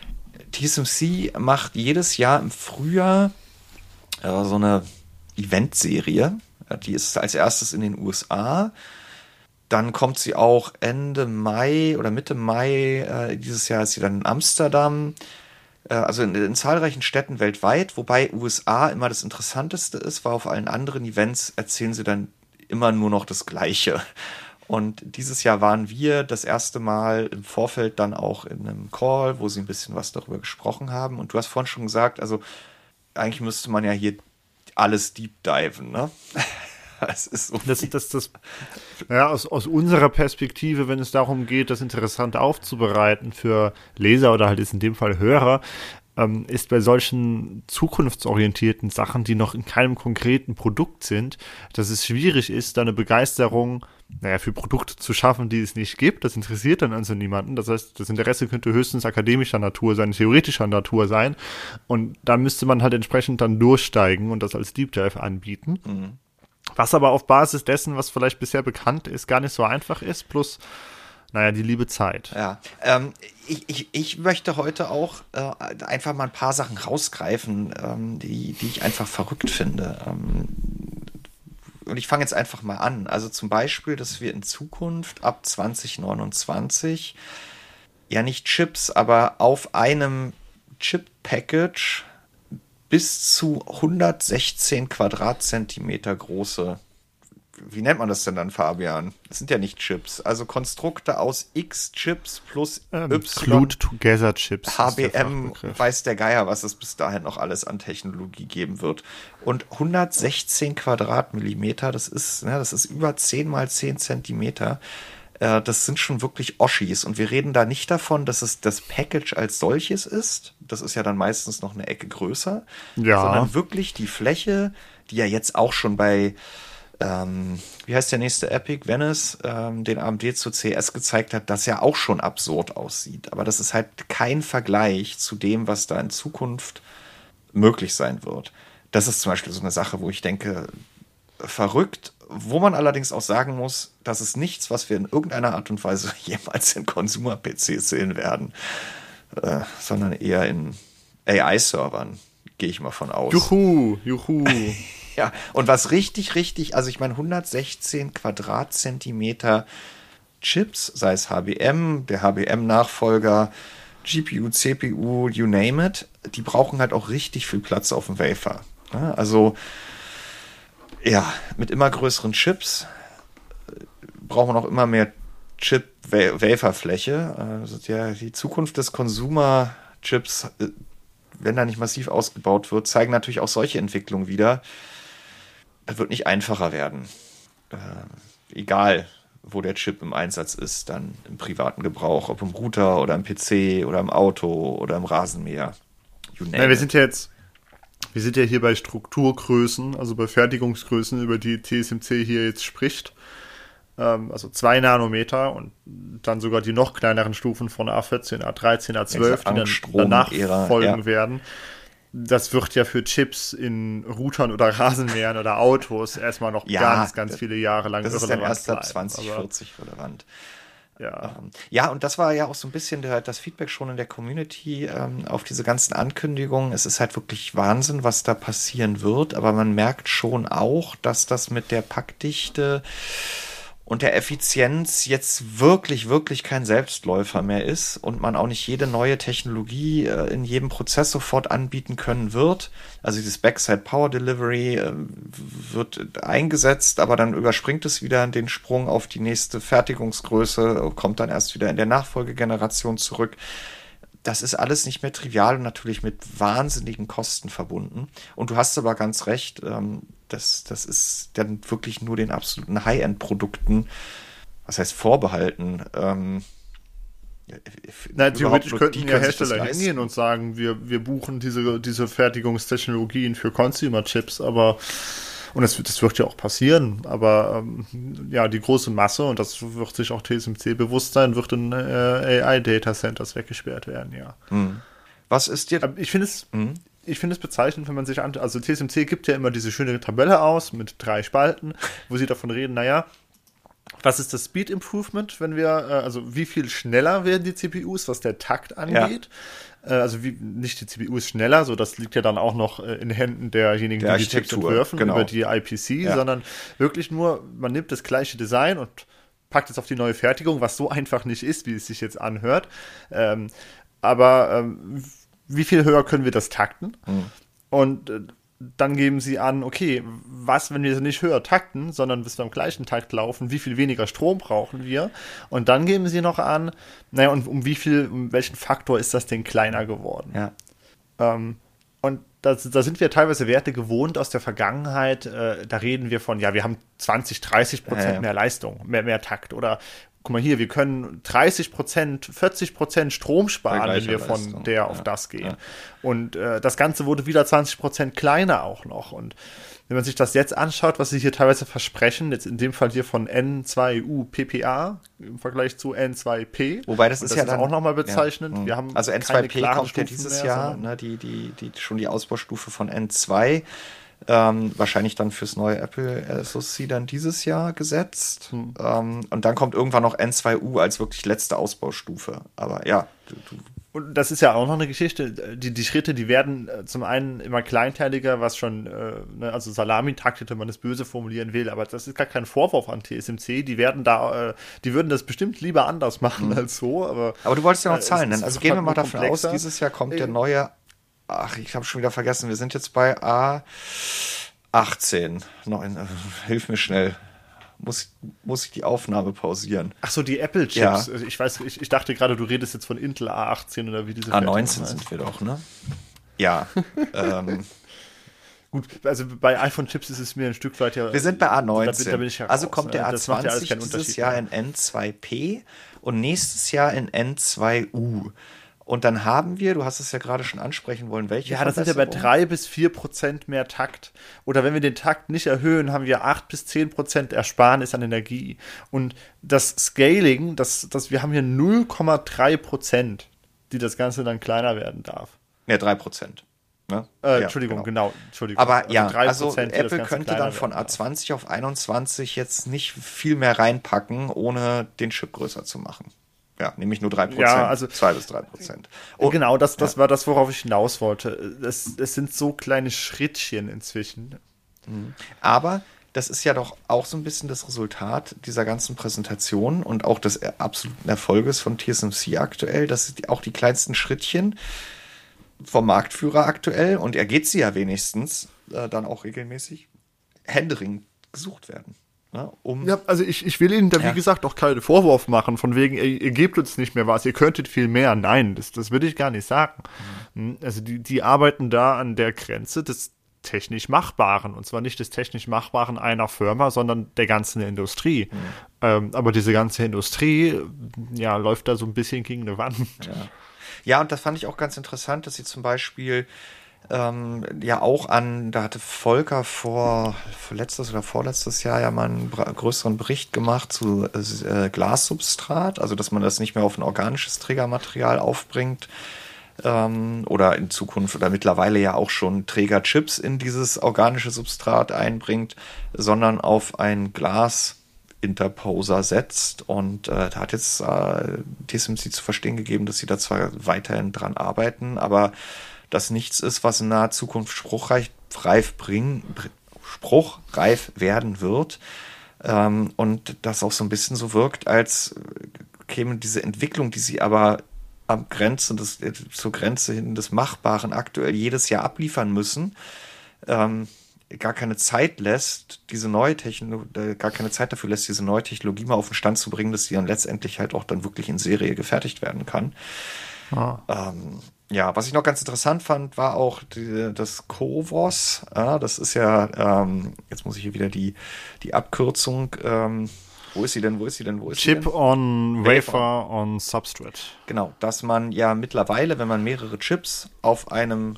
T S M C macht jedes Jahr im Frühjahr äh, so eine Eventserie. Die ist als erstes in den U S A. Dann kommt sie auch Ende Mai oder Mitte Mai. Äh, dieses Jahr ist sie dann in Amsterdam. Äh, also in, in zahlreichen Städten weltweit. Wobei U S A immer das Interessanteste ist, weil auf allen anderen Events erzählen sie dann immer nur noch das Gleiche. Und dieses Jahr waren wir das erste Mal im Vorfeld dann auch in einem Call, wo sie ein bisschen was darüber gesprochen haben. Und du hast vorhin schon gesagt, also eigentlich müsste man ja hier alles deep diven, ne? Das ist so Das, das, das, ja, aus, aus unserer Perspektive, wenn es darum geht, das interessant aufzubereiten für Leser oder halt jetzt in dem Fall Hörer, ähm, ist bei solchen zukunftsorientierten Sachen, die noch in keinem konkreten Produkt sind, dass es schwierig ist, da eine Begeisterung, naja, für Produkte zu schaffen, die es nicht gibt. Das interessiert dann also niemanden. Das heißt, das Interesse könnte höchstens akademischer Natur sein, theoretischer Natur sein. Und da müsste man halt entsprechend dann durchsteigen und das als Deep Dive anbieten. Mhm. Was aber auf Basis dessen, was vielleicht bisher bekannt ist, gar nicht so einfach ist. Plus, naja, die liebe Zeit. Ja, ähm, ich, ich, ich möchte heute auch äh, einfach mal ein paar Sachen rausgreifen, ähm, die, die ich einfach verrückt finde. Ähm, und ich fange jetzt einfach mal an. Also zum Beispiel, dass wir in Zukunft ab zwanzig neunundzwanzig ja nicht Chips, aber auf einem Chip-Package bis zu hundertsechzehn Quadratzentimeter große, wie nennt man das denn dann, Fabian? Das sind ja nicht Chips, also Konstrukte aus X Chips plus Ähm, Y. Glued-Together-Chips. H B M, weiß der Geier, was es bis dahin noch alles an Technologie geben wird. Und hundertsechzehn Quadratmillimeter, das ist, ne, das ist über zehn mal zehn Zentimeter. Äh, das sind schon wirklich Oschis. Und wir reden da nicht davon, dass es das Package als solches ist. Das ist ja dann meistens noch eine Ecke größer. Ja. Sondern wirklich die Fläche, die ja jetzt auch schon bei Ähm, wie heißt der nächste Epic? Venice, ähm, den A M D zu C S gezeigt hat, das ja auch schon absurd aussieht. Aber das ist halt kein Vergleich zu dem, was da in Zukunft möglich sein wird. Das ist zum Beispiel so eine Sache, wo ich denke, verrückt, wo man allerdings auch sagen muss, das ist nichts, was wir in irgendeiner Art und Weise jemals in Consumer-P Cs sehen werden, äh, sondern eher in A I-Servern, gehe ich mal von aus. Juhu, juhu. Ja, und was richtig, richtig, also ich meine hundertsechzehn Quadratzentimeter Chips, sei es H B M, der H B M-Nachfolger, G P U, C P U, you name it, die brauchen halt auch richtig viel Platz auf dem Wafer. Ja, also, ja, mit immer größeren Chips brauchen wir auch immer mehr Chip-Waferfläche. Also die, die Zukunft des Consumer-Chips, wenn da nicht massiv ausgebaut wird, zeigen natürlich auch solche Entwicklungen wieder. Es wird nicht einfacher werden. Äh, egal, wo der Chip im Einsatz ist, dann im privaten Gebrauch, ob im Router oder im P C oder im Auto oder im Rasenmäher. Nein, wir sind ja jetzt, wir sind ja hier bei Strukturgrößen, also bei Fertigungsgrößen, über die T S M C hier jetzt spricht. Ähm, also zwei Nanometer und dann sogar die noch kleineren Stufen von A vierzehn, A dreizehn, A zwölf, die dann danach folgen ja. werden. Das wird ja für Chips in Routern oder Rasenmähern oder Autos erstmal noch ja, ganz, ganz viele Jahre lang irrelevant. Das ist dann erst ab zwanzig vierzig relevant. Ja. Ähm, ja, und das war ja auch so ein bisschen der, das Feedback schon in der Community ähm, auf diese ganzen Ankündigungen. Es ist halt wirklich Wahnsinn, was da passieren wird, aber man merkt schon auch, dass das mit der Packdichte und der Effizienz jetzt wirklich, wirklich kein Selbstläufer mehr ist und man auch nicht jede neue Technologie äh, in jedem Prozess sofort anbieten können wird. Also dieses Backside Power Delivery äh, wird eingesetzt, aber dann überspringt es wieder den Sprung auf die nächste Fertigungsgröße, kommt dann erst wieder in der Nachfolgegeneration zurück. Das ist alles nicht mehr trivial und natürlich mit wahnsinnigen Kosten verbunden. Und du hast aber ganz recht, ähm, das, das ist dann wirklich nur den absoluten High-End-Produkten, was heißt vorbehalten. Ähm, Nein, theoretisch könnten ja Hersteller hingehen und sagen, wir, wir buchen diese, diese Fertigungstechnologien für Consumer-Chips, aber und das, das wird ja auch passieren, aber ähm, ja, die große Masse, und das wird sich auch T S M C bewusst sein, wird in äh, A I-Data-Centers weggesperrt werden, ja. Hm. Was ist dir... Aber ich finde es... Hm? Ich finde es bezeichnend, wenn man sich an, also T S M C gibt ja immer diese schöne Tabelle aus mit drei Spalten, wo sie davon reden, naja, was ist das Speed Improvement, wenn wir, also wie viel schneller werden die C P Us, was der Takt angeht? Ja. Also wie, nicht die C P U ist schneller, so das liegt ja dann auch noch in den Händen derjenigen, der die die Chips entwerfen, genau. über die I P C, ja. sondern wirklich nur, man nimmt das gleiche Design und packt es auf die neue Fertigung, was so einfach nicht ist, wie es sich jetzt anhört. Ähm, aber ähm, wie viel höher können wir das takten? Mhm. Und äh, dann geben sie an, okay, was, wenn wir nicht höher takten, sondern bis wir am gleichen Takt laufen, wie viel weniger Strom brauchen wir? Und dann geben sie noch an, naja, und um wie viel, um welchen Faktor ist das denn kleiner geworden? Ja. Ähm, und da, da sind wir teilweise Werte gewohnt aus der Vergangenheit, äh, da reden wir von, ja, wir haben zwanzig, dreißig Prozent ja, ja. mehr Leistung, mehr, mehr Takt oder guck mal hier, wir können dreißig Prozent, vierzig Prozent Strom sparen, wenn wir von Leistung. der auf ja, das gehen. Ja. Und äh, das Ganze wurde wieder zwanzig Prozent kleiner auch noch. Und wenn man sich das jetzt anschaut, was sie hier teilweise versprechen, jetzt in dem Fall hier von N zwei U P P A im Vergleich zu N zwei P. Wobei das ist das ja ist dann auch nochmal bezeichnend. Ja. Wir haben also N zwei P kommt ja dieses mehr, Jahr, ne, die, die, die, schon die Ausbaustufe von N zwei. Ähm, wahrscheinlich dann fürs neue Apple S O C dann dieses Jahr gesetzt. Hm. Ähm, und dann kommt irgendwann noch N zwei U als wirklich letzte Ausbaustufe. Aber ja. Du, du und das ist ja auch noch eine Geschichte. Die, die Schritte, die werden äh, zum einen immer kleinteiliger, was schon, äh, ne, also Salami-Taktik, wenn man das böse formulieren will. Aber das ist gar kein Vorwurf an T S M C. Die werden da, äh, die würden das bestimmt lieber anders machen hm. als so. Aber, aber du wolltest ja noch äh, Zahlen nennen. Also gehen wir mal davon komplexer. aus, dieses Jahr kommt der neue. Ach, ich habe schon wieder vergessen. Wir sind jetzt bei A achtzehn. Nein, äh, hilf mir schnell. Muss, muss ich die Aufnahme pausieren? Ach so, die Apple-Chips. Ja. Also ich weiß, ich, ich dachte gerade, du redest jetzt von Intel A achtzehn oder wie diese A neunzehn sind wir doch, ne? Ja. ähm. Gut, also bei iPhone-Chips ist es mir ein Stück weit ja... Wir sind bei A neunzehn. Da, da bin ich ja also raus, kommt der ne? A zwanzig ja dieses Jahr in N zwei P und nächstes Jahr in N zwei U. Und dann haben wir, du hast es ja gerade schon ansprechen wollen, welche Ja, das sind ja bei drei bis vier Prozent mehr Takt. Oder wenn wir den Takt nicht erhöhen, haben wir acht bis zehn Prozent Ersparnis an Energie. Und das Scaling, das, das, wir haben hier null Komma drei Prozent, die das Ganze dann kleiner werden darf. Ja, drei Prozent. Ne? Äh, ja, Entschuldigung, genau. genau Entschuldigung. Aber also ja, drei Prozent, also Apple könnte dann von A zwanzig auf einundzwanzig jetzt nicht viel mehr reinpacken, ohne den Chip größer zu machen. Ja, nämlich nur drei Prozent, ja, also, zwei bis drei Prozent. Und, genau, das, das ja. war das, worauf ich hinaus wollte. Es, es sind so kleine Schrittchen inzwischen. Aber das ist ja doch auch so ein bisschen das Resultat dieser ganzen Präsentation und auch des absoluten Erfolges von T S M C aktuell, dass auch die kleinsten Schrittchen vom Marktführer aktuell, und er geht sie ja wenigstens, äh, dann auch regelmäßig, händeringend gesucht werden. Ja, um ja, also ich, ich will Ihnen da, wie ja. gesagt, auch keinen Vorwurf machen, von wegen, ihr, ihr gebt uns nicht mehr was, ihr könntet viel mehr. Nein, das, das würde ich gar nicht sagen. Mhm. Also die, die arbeiten da an der Grenze des technisch Machbaren. Und zwar nicht des technisch Machbaren einer Firma, sondern der ganzen Industrie. Mhm. Ähm, aber diese ganze Industrie, ja, läuft da so ein bisschen gegen eine Wand. Ja. ja, und das fand ich auch ganz interessant, dass sie zum Beispiel Ähm, ja auch an, da hatte Volker vor, vor letztes oder vorletztes Jahr ja mal einen br- größeren Bericht gemacht zu äh, Glassubstrat, also dass man das nicht mehr auf ein organisches Trägermaterial aufbringt ähm, oder in Zukunft oder mittlerweile ja auch schon Trägerchips in dieses organische Substrat einbringt, sondern auf ein Glas Interposer setzt, und äh, da hat jetzt äh, T S M C zu verstehen gegeben, dass sie da zwar weiterhin dran arbeiten, aber das nichts ist, was in naher Zukunft spruchreif reif bringen, spruchreif werden wird. Ähm, und das auch so ein bisschen so wirkt, als käme diese Entwicklung, die sie aber am Grenze des, zur Grenze hin des Machbaren aktuell jedes Jahr abliefern müssen, ähm, gar keine Zeit lässt, diese neue Technologie, gar keine Zeit dafür lässt, diese neue Technologie mal auf den Stand zu bringen, dass sie dann letztendlich halt auch dann wirklich in Serie gefertigt werden kann. Ah. Ähm, Ja, was ich noch ganz interessant fand, war auch die, das C O V O S. Ja, das ist ja, ähm, jetzt muss ich hier wieder die, die Abkürzung, ähm, wo ist sie denn, wo ist sie denn, wo ist Chip sie denn? on Wafer on Substrate. Genau, dass man ja mittlerweile, wenn man mehrere Chips auf einem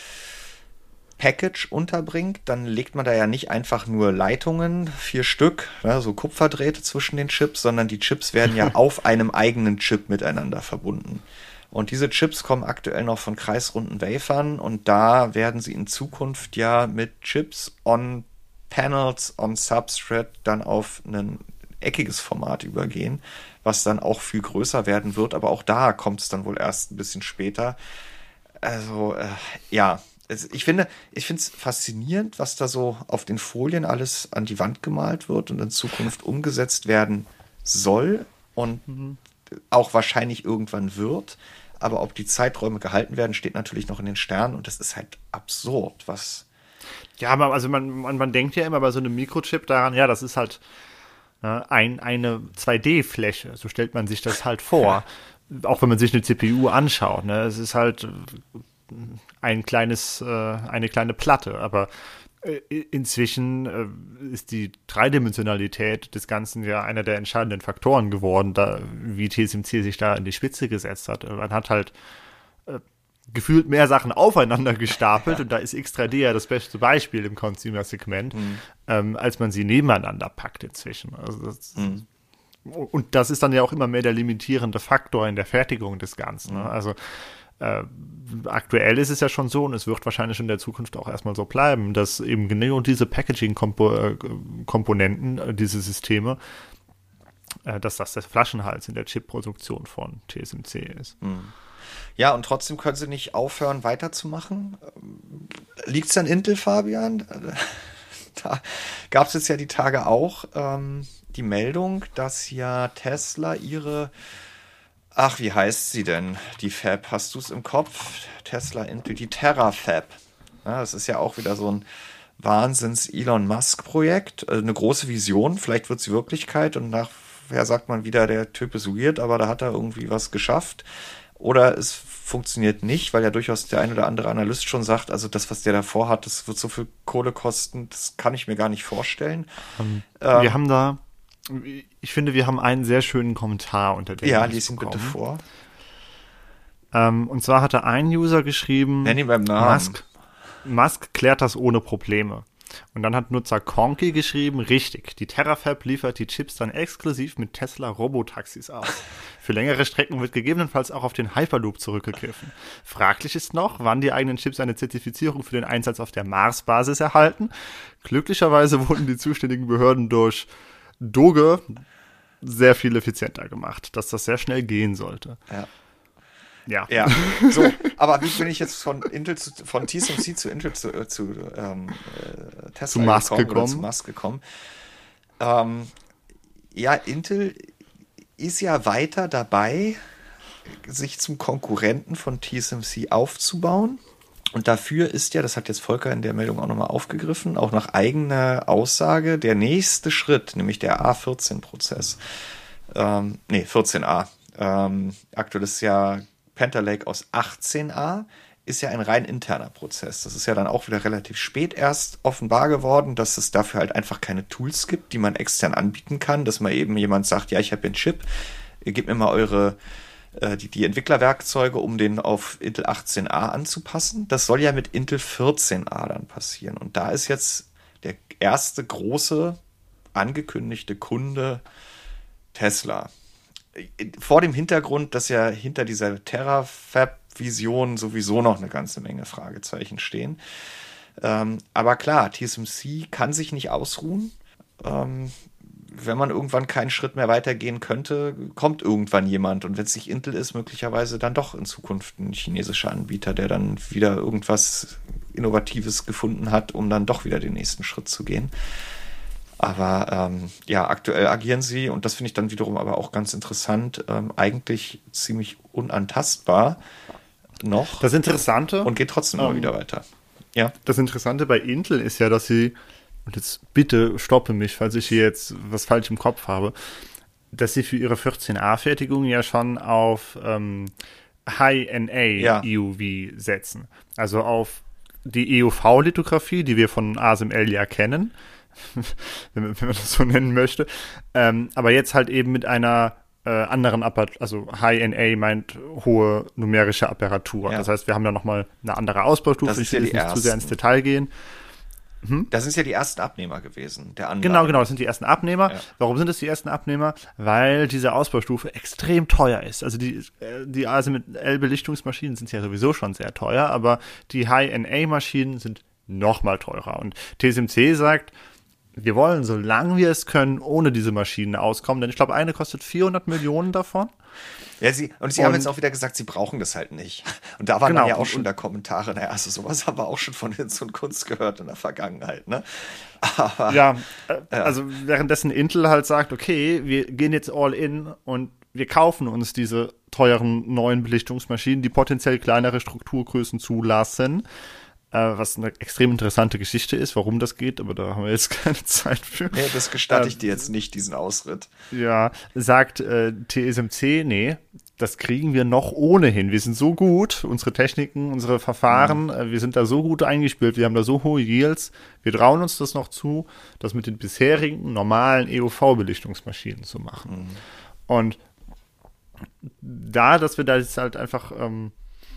Package unterbringt, dann legt man da ja nicht einfach nur Leitungen, vier Stück, ja, so Kupferdrähte zwischen den Chips, sondern die Chips werden ja auf einem eigenen Chip miteinander verbunden. Und diese Chips kommen aktuell noch von kreisrunden Wafern, und da werden sie in Zukunft ja mit Chips on Panels on Substrate dann auf ein eckiges Format übergehen, was dann auch viel größer werden wird, aber auch da kommt es dann wohl erst ein bisschen später. Also, äh, ja, es, ich finde, ich finde es faszinierend, was da so auf den Folien alles an die Wand gemalt wird und in Zukunft umgesetzt werden soll und mhm. auch wahrscheinlich irgendwann wird. Aber ob die Zeiträume gehalten werden, steht natürlich noch in den Sternen, und das ist halt absurd, was. Ja, aber also man, man, man denkt ja immer bei so einem Mikrochip daran, ja, das ist halt äh, ein, eine zwei D-Fläche, so stellt man sich das halt vor. Ja. Auch wenn man sich eine C P U anschaut, ne? Es ist halt ein kleines, äh, eine kleine Platte, aber inzwischen äh, ist die Dreidimensionalität des Ganzen ja einer der entscheidenden Faktoren geworden, da, wie T S M C sich da in die Spitze gesetzt hat. Man hat halt äh, gefühlt mehr Sachen aufeinander gestapelt, ja. Und da ist X drei D ja das beste Beispiel im Consumer-Segment, mhm. ähm, als man sie nebeneinander packt inzwischen. Also das, mhm. Und das ist dann ja auch immer mehr der limitierende Faktor in der Fertigung des Ganzen. Mhm. Ne? Also Äh, aktuell ist es ja schon so, und es wird wahrscheinlich in der Zukunft auch erstmal so bleiben, dass eben genau diese Packaging-Komponenten, äh, diese Systeme, äh, dass das der Flaschenhals in der Chip-Produktion von T S M C ist. Ja, und trotzdem können sie nicht aufhören, weiterzumachen. Liegt es an Intel, Fabian? Da gab es jetzt ja die Tage auch ähm, die Meldung, dass ja Tesla ihre Ach, wie heißt sie denn, die Fab? Hast du es im Kopf? Tesla Intel, die Terafab. Ja, das ist ja auch wieder so ein Wahnsinns-Elon Musk-Projekt. Eine große Vision, vielleicht wird es Wirklichkeit, und nachher sagt man wieder, der Typ ist weird, aber da hat er irgendwie was geschafft. Oder es funktioniert nicht, weil ja durchaus der ein oder andere Analyst schon sagt, also das, was der da vorhat, das wird so viel Kohle kosten, das kann ich mir gar nicht vorstellen. Um, ähm, wir haben da Ich finde, wir haben einen sehr schönen Kommentar unter dem. Ja, lies ihn bitte vor. Ähm, und zwar hatte ein User geschrieben, nenn ihn beim Namen. Musk, Musk klärt das ohne Probleme. Und dann hat Nutzer Conky geschrieben, richtig, die Terafab liefert die Chips dann exklusiv mit Tesla Robotaxis aus. Für längere Strecken wird gegebenenfalls auch auf den Hyperloop zurückgegriffen. Fraglich ist noch, wann die eigenen Chips eine Zertifizierung für den Einsatz auf der Mars-Basis erhalten. Glücklicherweise wurden die zuständigen Behörden durch Doge sehr viel effizienter gemacht, dass das sehr schnell gehen sollte. Ja, Ja. Ja, so, aber wie bin ich jetzt von Intel zu, von T S M C zu Intel zu, äh, zu ähm, äh, Tesla zu Musk gekommen, gekommen. Oder zu Musk gekommen? Ähm, ja, Intel ist ja weiter dabei, sich zum Konkurrenten von T S M C aufzubauen. Und dafür ist ja, das hat jetzt Volker in der Meldung auch nochmal aufgegriffen, auch nach eigener Aussage der nächste Schritt, nämlich der A vierzehn Prozess. Ähm, nee, vierzehn a. Ähm, aktuell ist ja Panther Lake aus achtzehn a, ist ja ein rein interner Prozess. Das ist ja dann auch wieder relativ spät erst offenbar geworden, dass es dafür halt einfach keine Tools gibt, die man extern anbieten kann, dass mal eben jemand sagt, ja, ich habe einen Chip, ihr gebt mir mal eure äh, die, die Entwicklerwerkzeuge, um den auf Intel achtzehn a anzupassen. Das soll ja mit Intel vierzehn a dann passieren. Und da ist jetzt der erste große angekündigte Kunde Tesla. Vor dem Hintergrund, dass ja hinter dieser Terafab-Vision sowieso noch eine ganze Menge Fragezeichen stehen. Ähm, aber klar, T S M C kann sich nicht ausruhen. Ähm, wenn man irgendwann keinen Schritt mehr weitergehen könnte, kommt irgendwann jemand. Und wenn es nicht Intel ist, möglicherweise dann doch in Zukunft ein chinesischer Anbieter, der dann wieder irgendwas Innovatives gefunden hat, um dann doch wieder den nächsten Schritt zu gehen. Aber ähm, ja, aktuell agieren sie, und das finde ich dann wiederum aber auch ganz interessant, ähm, eigentlich ziemlich unantastbar noch. Das Interessante. Und geht trotzdem ähm, immer wieder weiter. Ja. Das Interessante bei Intel ist ja, dass sie, und jetzt bitte stoppe mich, falls ich hier jetzt was falsch im Kopf habe, dass sie für ihre vierzehn a-Fertigung ja schon auf ähm, High-N A-E U V ja. setzen. Also auf die E U V-Lithografie, die wir von A S M L ja kennen. wenn, man, wenn man das so nennen möchte. Ähm, aber jetzt halt eben mit einer äh, anderen Apparatur, also High-N A meint hohe numerische Apparatur. Ja. Das heißt, wir haben da nochmal eine andere Ausbaustufe. Ich will jetzt nicht zu sehr ins Detail gehen. Hm? Das sind ja die ersten Abnehmer gewesen, der Anlage. Genau, genau, das sind die ersten Abnehmer. Ja. Warum sind das die ersten Abnehmer? Weil diese Ausbaustufe extrem teuer ist. Also die, die A S M L-Belichtungsmaschinen sind ja sowieso schon sehr teuer, aber die High-N A-Maschinen sind noch mal teurer. Und T S M C sagt, wir wollen, solange wir es können, ohne diese Maschinen auskommen, denn ich glaube, eine kostet vierhundert Millionen davon. Ja, sie, und sie und, haben jetzt auch wieder gesagt, sie brauchen das halt nicht. Und da waren genau, dann ja auch schon da Kommentare, naja, also sowas haben wir auch schon von Hinz und Kunst gehört in der Vergangenheit, ne? Aber, ja, äh, ja, also währenddessen Intel halt sagt, okay, wir gehen jetzt all in und wir kaufen uns diese teuren neuen Belichtungsmaschinen, die potenziell kleinere Strukturgrößen zulassen. Was eine extrem interessante Geschichte ist, warum das geht, aber da haben wir jetzt keine Zeit für. Nee, das gestatte ähm, ich dir jetzt nicht, diesen Ausritt. Ja, sagt äh, T S M C, nee, das kriegen wir noch ohnehin. Wir sind so gut, unsere Techniken, unsere Verfahren, mhm. äh, wir sind da so gut eingespielt, wir haben da so hohe Yields, wir trauen uns das noch zu, das mit den bisherigen normalen E U V-Belichtungsmaschinen zu machen. Mhm. Und da, dass wir da jetzt halt einfach ähm,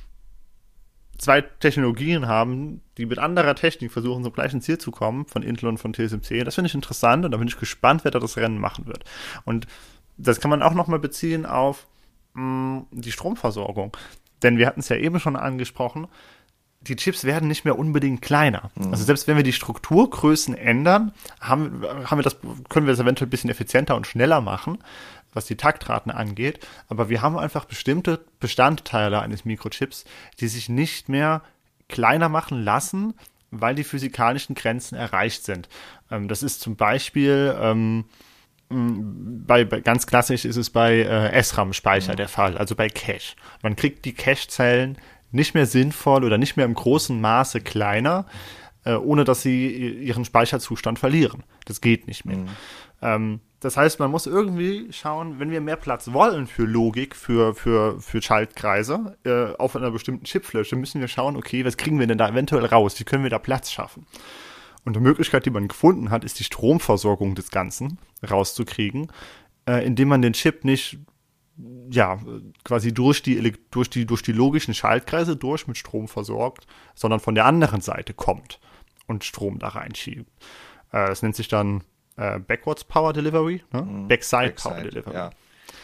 zwei Technologien haben, die mit anderer Technik versuchen, zum gleichen Ziel zu kommen, von Intel und von T S M C. Das finde ich interessant und da bin ich gespannt, wer da das Rennen machen wird. Und das kann man auch nochmal beziehen auf mh, die Stromversorgung. Denn wir hatten es ja eben schon angesprochen, die Chips werden nicht mehr unbedingt kleiner. Mhm. Also selbst wenn wir die Strukturgrößen ändern, haben, haben wir das, können wir das eventuell ein bisschen effizienter und schneller machen, was die Taktraten angeht. Aber wir haben einfach bestimmte Bestandteile eines Mikrochips, die sich nicht mehr kleiner machen lassen, weil die physikalischen Grenzen erreicht sind. Ähm, das ist zum Beispiel ähm, bei, bei ganz klassisch ist es bei äh, S RAM-Speicher mhm. der Fall, also bei Cache. Man kriegt die Cache-Zellen nicht mehr sinnvoll oder nicht mehr im großen Maße kleiner, äh, ohne dass sie ihren Speicherzustand verlieren. Das geht nicht mehr. Mhm. Ähm, das heißt, man muss irgendwie schauen, wenn wir mehr Platz wollen für Logik, für, für, für Schaltkreise äh, auf einer bestimmten Chipfläche, müssen wir schauen, okay, was kriegen wir denn da eventuell raus? Wie können wir da Platz schaffen? Und die Möglichkeit, die man gefunden hat, ist die Stromversorgung des Ganzen rauszukriegen, äh, indem man den Chip nicht ja, quasi durch die, durch die, durch die logischen Schaltkreise durch mit Strom versorgt, sondern von der anderen Seite kommt und Strom da reinschiebt. Äh, das nennt sich dann äh, Backwards Power Delivery, ne? Mhm. Backside, Backside Power Delivery. Ja.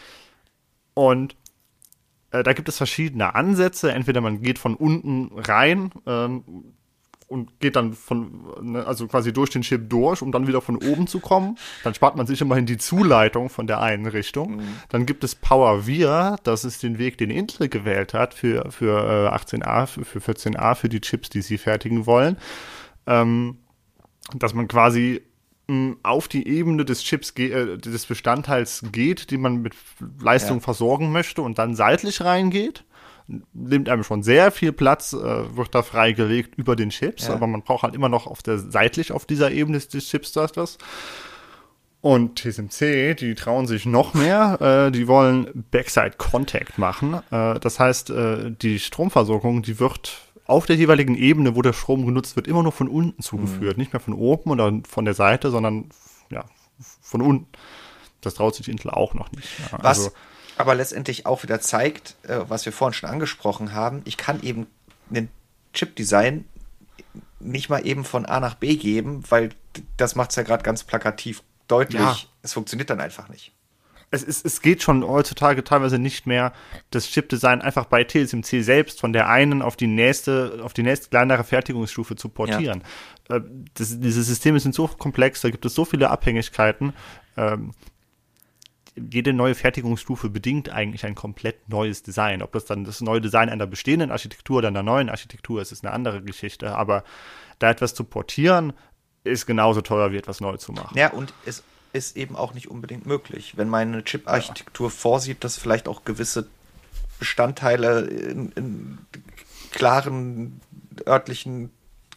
Und äh, da gibt es verschiedene Ansätze. Entweder man geht von unten rein, ähm, und geht dann von, ne, also quasi durch den Chip durch, um dann wieder von oben zu kommen. Dann spart man sich immerhin die Zuleitung von der einen Richtung. Mhm. Dann gibt es PowerVia, das ist den Weg, den Intel gewählt hat für, für äh, achtzehn A, für, für vierzehn A, für die Chips, die sie fertigen wollen. Ähm, dass man quasi mh, auf die Ebene des Chips, ge- äh, des Bestandteils geht, die man mit Leistung ja. versorgen möchte und dann seitlich reingeht. Nimmt einem schon sehr viel Platz, äh, wird da freigelegt über den Chips, ja. aber man braucht halt immer noch auf der seitlich auf dieser Ebene des Chips das. das. Und T S M C, die trauen sich noch mehr, äh, die wollen Backside Contact machen. Äh, das heißt, äh, die Stromversorgung, die wird auf der jeweiligen Ebene, wo der Strom genutzt wird, immer nur von unten zugeführt. Mhm. Nicht mehr von oben oder von der Seite, sondern ja, von unten. Das traut sich Intel auch noch nicht. Ja, Was? Also, aber letztendlich auch wieder zeigt, äh, was wir vorhin schon angesprochen haben, ich kann eben einen Chip-Design nicht mal eben von A nach B geben, weil das macht es ja gerade ganz plakativ deutlich. Ja. Es funktioniert dann einfach nicht. Es, ist, es geht schon heutzutage teilweise nicht mehr, das Chip-Design einfach bei T S M C selbst von der einen auf die nächste, auf die nächste kleinere Fertigungsstufe zu portieren. Ja. Das, diese Systeme sind so komplex, da gibt es so viele Abhängigkeiten. Ähm, jede neue Fertigungsstufe bedingt eigentlich ein komplett neues Design. Ob das dann das neue Design einer bestehenden Architektur oder einer neuen Architektur ist, ist eine andere Geschichte. Aber da etwas zu portieren, ist genauso teuer wie etwas neu zu machen. Ja, und es ist eben auch nicht unbedingt möglich. Wenn meine Chip-Architektur ja. vorsieht, dass vielleicht auch gewisse Bestandteile in, in klaren örtlichen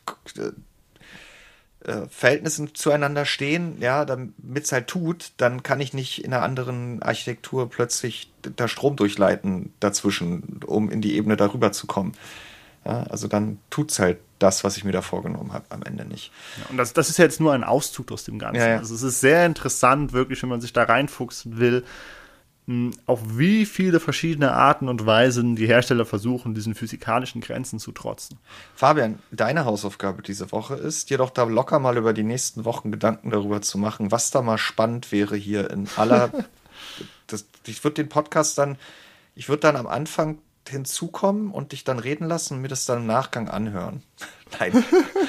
äh, Verhältnissen zueinander stehen, ja, damit es halt tut, dann kann ich nicht in einer anderen Architektur plötzlich da Strom durchleiten dazwischen, um in die Ebene darüber zu kommen. Ja, also dann tut's halt das, was ich mir da vorgenommen habe, am Ende nicht. Ja, und das, das ist ja jetzt nur ein Auszug aus dem Ganzen. Ja, ja. Also es ist sehr interessant, wirklich, wenn man sich da reinfuchsen will, mh, auf wie viele verschiedene Arten und Weisen die Hersteller versuchen, diesen physikalischen Grenzen zu trotzen. Fabian, deine Hausaufgabe diese Woche ist, dir doch da locker mal über die nächsten Wochen Gedanken darüber zu machen, was da mal spannend wäre hier in aller... das, ich würde den Podcast dann, ich würde dann am Anfang hinzukommen und dich dann reden lassen und mir das dann im Nachgang anhören. Nein.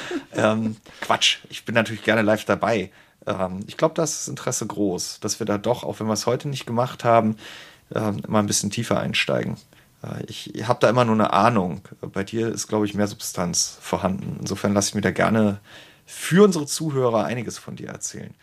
ähm, Quatsch. Ich bin natürlich gerne live dabei. Ähm, ich glaube, da ist das Interesse groß, dass wir da doch, auch wenn wir es heute nicht gemacht haben, ähm, mal ein bisschen tiefer einsteigen. Äh, ich habe da immer nur eine Ahnung. Bei dir ist, glaube ich, mehr Substanz vorhanden. Insofern lasse ich mir da gerne für unsere Zuhörer einiges von dir erzählen.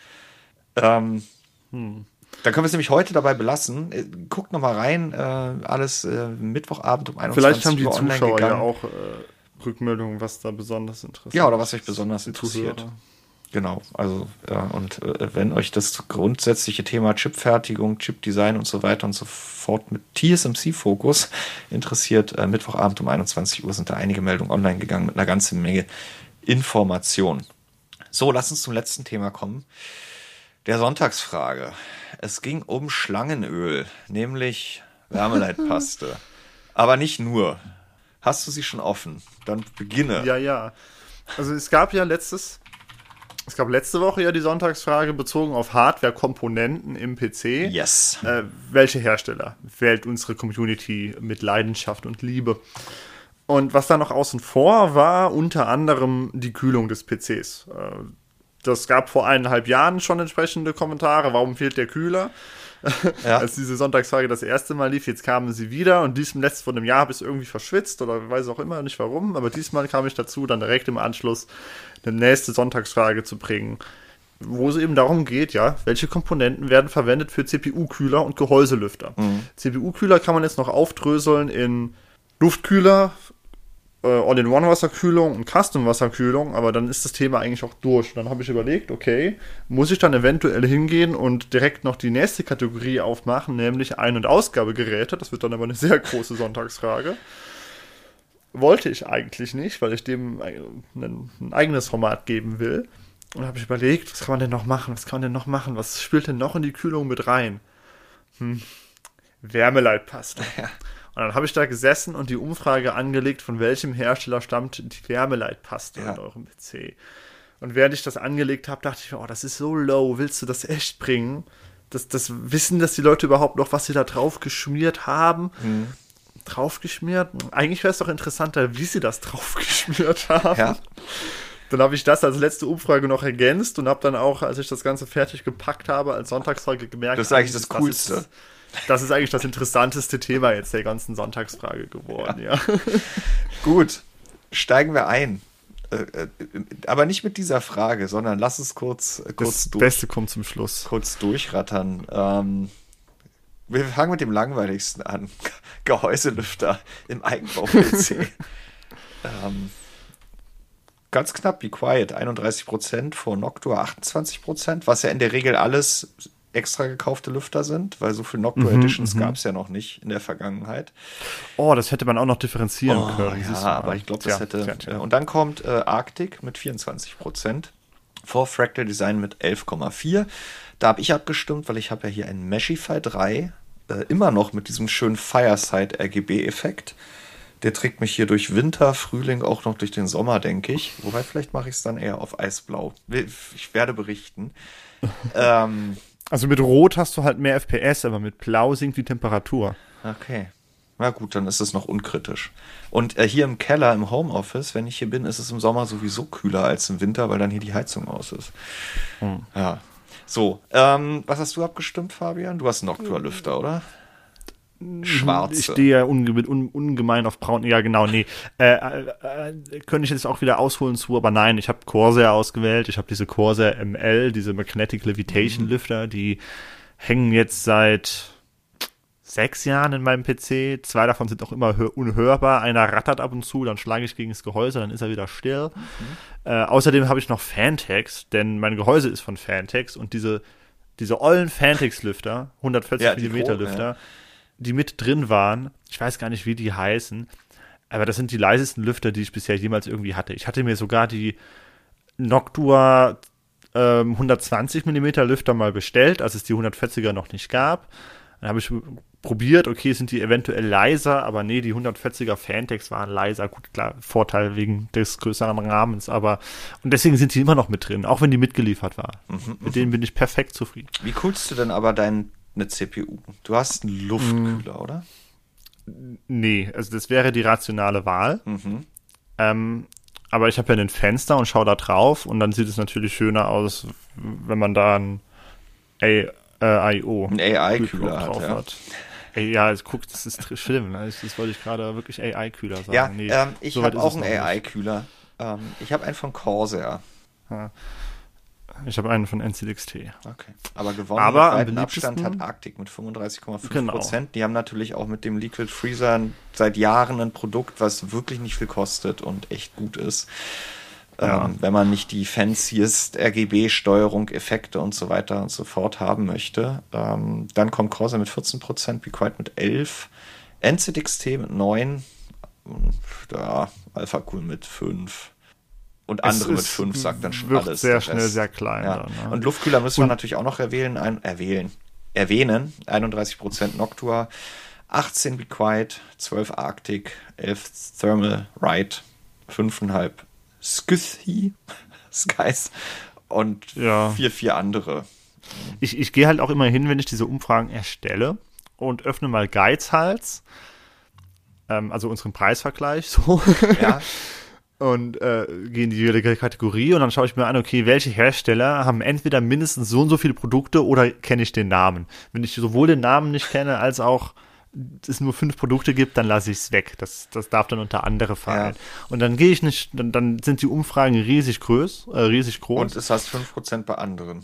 Ähm, hm. Dann können wir es nämlich heute dabei belassen. Guckt noch mal rein, äh, alles äh, Mittwochabend um einundzwanzig Uhr. Vielleicht haben die Zuschauer ja auch äh, Rückmeldungen, was da besonders interessiert. Ja, oder was euch besonders interessiert. Zuhörer. Genau, also ja, und äh, wenn euch das grundsätzliche Thema Chipfertigung, Chipdesign und so weiter und so fort mit T S M C-Fokus interessiert, äh, Mittwochabend um einundzwanzig Uhr sind da einige Meldungen online gegangen mit einer ganzen Menge Informationen. So, lass uns zum letzten Thema kommen. Der Sonntagsfrage. Es ging um Schlangenöl, nämlich Wärmeleitpaste. Aber nicht nur. Hast du sie schon offen? Dann beginne. Ja, ja. Also es gab ja letztes, es gab letzte Woche ja die Sonntagsfrage bezogen auf Hardware-Komponenten im P C. Yes. Äh, welche Hersteller wählt unsere Community mit Leidenschaft und Liebe? Und was da noch außen vor war, unter anderem die Kühlung des P Cs. Äh, Das gab vor eineinhalb Jahren schon entsprechende Kommentare. Warum fehlt der Kühler? Ja. Als diese Sonntagsfrage das erste Mal lief, jetzt kamen sie wieder. Und diesem letzten von einem Jahr habe ich es irgendwie verschwitzt oder weiß auch immer nicht warum. Aber diesmal kam ich dazu, dann direkt im Anschluss eine nächste Sonntagsfrage zu bringen, wo es eben darum geht, ja, welche Komponenten werden verwendet für C P U-Kühler und Gehäuselüfter. Mhm. C P U-Kühler kann man jetzt noch aufdröseln in Luftkühler, All-in-One-Wasserkühlung und Custom-Wasserkühlung, aber dann ist das Thema eigentlich auch durch. Und dann habe ich überlegt, okay, muss ich dann eventuell hingehen und direkt noch die nächste Kategorie aufmachen, nämlich Ein- und Ausgabegeräte. Das wird dann aber eine sehr große Sonntagsfrage. Wollte ich eigentlich nicht, weil ich dem ein, ein eigenes Format geben will. Und habe ich überlegt, was kann man denn noch machen? Was kann man denn noch machen? Was spielt denn noch in die Kühlung mit rein? Hm. Wärmeleitpaste. Ja. Und dann habe ich da gesessen und die Umfrage angelegt, von welchem Hersteller stammt die Wärmeleitpaste ja. in eurem P C. Und während ich das angelegt habe, dachte ich mir, oh, das ist so low, willst du das echt bringen? Das, das wissen das die Leute überhaupt noch, was sie da drauf geschmiert haben? Mhm. draufgeschmiert. Eigentlich wäre es doch interessanter, wie sie das draufgeschmiert haben. Ja. Dann habe ich das als letzte Umfrage noch ergänzt und habe dann auch, als ich das Ganze fertig gepackt habe, als Sonntagsfrage gemerkt, das ist eigentlich das Coolste. Das ist, das ist eigentlich das interessanteste Thema jetzt der ganzen Sonntagsfrage geworden, ja. ja. Gut, steigen wir ein. Äh, äh, aber nicht mit dieser Frage, sondern lass es kurz, äh, kurz das durch. Beste kommt zum Schluss. Kurz durchrattern. Ähm, wir fangen mit dem langweiligsten an. Gehäuselüfter im Eigenbau-P C. ähm, ganz knapp, Be Quiet, einunddreißig Prozent vor Noctua achtundzwanzig Prozent, was ja in der Regel alles extra gekaufte Lüfter sind, weil so viele Noctua mhm, Editions mhm. gab es ja noch nicht in der Vergangenheit. Oh, das hätte man auch noch differenzieren oh, können. Ja, aber ich glaube, das tja, hätte... tja, tja. Und dann kommt äh, Arctic mit vierundzwanzig Prozent, vor Fractal Design mit elf Komma vier. Da habe ich abgestimmt, weil ich habe ja hier einen Meshify drei, äh, immer noch mit diesem schönen Fireside-R G B-Effekt. Der trägt mich hier durch Winter, Frühling, auch noch durch den Sommer, denke ich. Wobei, vielleicht mache ich es dann eher auf Eisblau. Ich werde berichten. ähm, also mit Rot hast du halt mehr F P S, aber mit Blau sinkt die Temperatur. Okay. Na gut, dann ist es noch unkritisch. Und äh, hier im Keller, im Homeoffice, wenn ich hier bin, ist es im Sommer sowieso kühler als im Winter, weil dann hier die Heizung aus ist. Hm. Ja. So, ähm, was hast du abgestimmt, Fabian? Du hast einen Noctua-Lüfter, oder? Schwarze. Ich stehe ja unge un ungemein auf braun. Ja, genau, nee. Äh, äh, äh, könnte ich jetzt auch wieder ausholen zu, aber nein, ich habe Corsair ausgewählt. Ich habe diese Corsair M L, diese Magnetic Levitation mhm. Lüfter, die hängen jetzt seit sechs Jahren in meinem P C. Zwei davon sind auch immer unhörbar. Einer rattert ab und zu, dann schlage ich gegen das Gehäuse, dann ist er wieder still. Mhm. Äh, außerdem habe ich noch Fantex, denn mein Gehäuse ist von Fantex und diese, diese ollen Fantex-Lüfter, hundertvierzig Millimeter ja, Lüfter, ja. die mit drin waren, ich weiß gar nicht, wie die heißen, aber das sind die leisesten Lüfter, die ich bisher jemals irgendwie hatte. Ich hatte mir sogar die Noctua ähm, hundertzwanzig Millimeter Lüfter mal bestellt, als es die hundertvierziger noch nicht gab. Dann habe ich probiert, okay, sind die eventuell leiser, aber nee, die hundertvierziger Fantex waren leiser. Gut, klar, Vorteil wegen des größeren Rahmens, aber und deswegen sind die immer noch mit drin, auch wenn die mitgeliefert war. Mhm, mit denen bin ich perfekt zufrieden. Wie coolst du denn aber dein eine C P U? Du hast einen Luftkühler, mm. oder? Nee, also das wäre die rationale Wahl. Mhm. Ähm, aber ich habe ja ein Fenster und schaue da drauf und dann sieht es natürlich schöner aus, wenn man da ein A I O ein A I-Kühler drauf hat. Ja. hat. Ey, ja, jetzt guck, das ist schlimm. Ne? Das wollte ich gerade wirklich A I-Kühler sagen. Ja, nee, ähm, ich so habe auch einen A I-Kühler. Ähm, ich habe einen von Corsair. Ja. Ich habe einen von N C X T. Okay. Aber gewonnen Aber mit beiden Abstand hat Arctic mit fünfunddreißig Komma fünf Prozent. Genau. Die haben natürlich auch mit dem Liquid Freezer seit Jahren ein Produkt, was wirklich nicht viel kostet und echt gut ist. Ja. Ähm, wenn man nicht die fanciest R G B-Steuerung, Effekte und so weiter und so fort haben möchte. Ähm, dann kommt Corsair mit vierzehn Prozent, Be Quiet mit elf Prozent, N C X T mit neun Prozent, ja, Alpha Cool mit fünf Prozent. Und andere mit fünf sagt dann schon wird alles. sehr schnell sehr klein. Ja. Dann, ne? Und Luftkühler müssen wir natürlich auch noch erwähnen, ein, erwählen, erwähnen. einunddreißig Prozent Noctua, achtzehn Be Quiet, zwölf Arctic, elf Thermal Ride, fünf Komma fünf Scythy, Skies und ja. vier, vier andere. Ich, ich gehe halt auch immer hin, wenn ich diese Umfragen erstelle und öffne mal Geizhals, ähm, also unseren Preisvergleich so. Ja. Und äh, gehe in die jeweilige Kategorie und dann schaue ich mir an, okay, welche Hersteller haben entweder mindestens so und so viele Produkte oder kenne ich den Namen. Wenn ich sowohl den Namen nicht kenne, als auch es nur fünf Produkte gibt, dann lasse ich es weg. Das, das darf dann unter andere fallen. Ja. Und dann gehe ich nicht, dann, dann sind die Umfragen riesig groß, äh, riesig groß. Und es hast fünf Prozent bei anderen.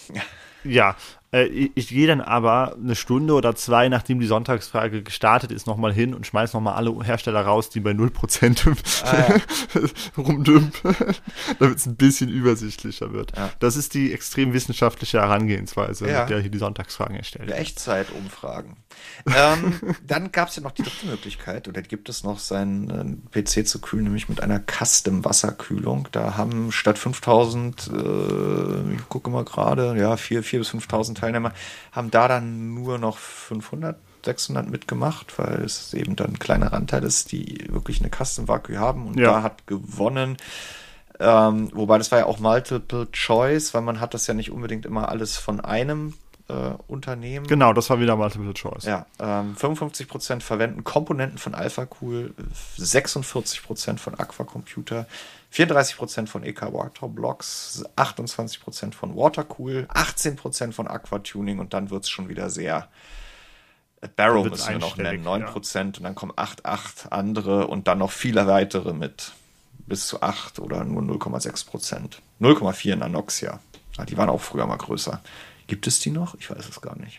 Ja, äh, ich, ich gehe dann aber eine Stunde oder zwei, nachdem die Sonntagsfrage gestartet ist, nochmal hin und schmeiß nochmal alle Hersteller raus, die bei null Prozent ah, ja. rumdümpeln, damit es ein bisschen übersichtlicher wird. Ja. Das ist die extrem wissenschaftliche Herangehensweise, ja. mit der hier die Sonntagsfragen erstellt werden. Echtzeitumfragen. ähm, dann gab es ja noch die dritte Möglichkeit, oder gibt es noch, seinen äh, P C zu kühlen, nämlich mit einer Custom-Wasserkühlung. Da haben statt fünftausend, äh, ich gucke mal gerade, ja, viertausend bis fünftausend Teilnehmer, haben da dann nur noch fünfhundert, sechshundert mitgemacht, weil es eben dann ein kleiner Anteil ist, die wirklich eine Custom-Vakü haben. Und ja. da hat gewonnen, ähm, wobei das war ja auch Multiple Choice, weil man hat das ja nicht unbedingt immer alles von einem äh, Unternehmen. Genau, das war wieder Multiple Choice. Ja, ähm, fünfundfünfzig Prozent verwenden Komponenten von AlphaCool, sechsundvierzig Prozent von Aquacomputer, vierunddreißig Prozent von E K Water Blocks, achtundzwanzig Prozent von Watercool, achtzehn Prozent von Aquatuning und dann wird es schon wieder sehr Barrow müssen wir noch nennen, neun Prozent ja. Und dann kommen acht, acht andere und dann noch viele weitere mit bis zu acht oder nur null Komma sechs Prozent. null Komma vier in Anoxia. Ja, die waren auch früher mal größer. Gibt es die noch? Ich weiß es gar nicht.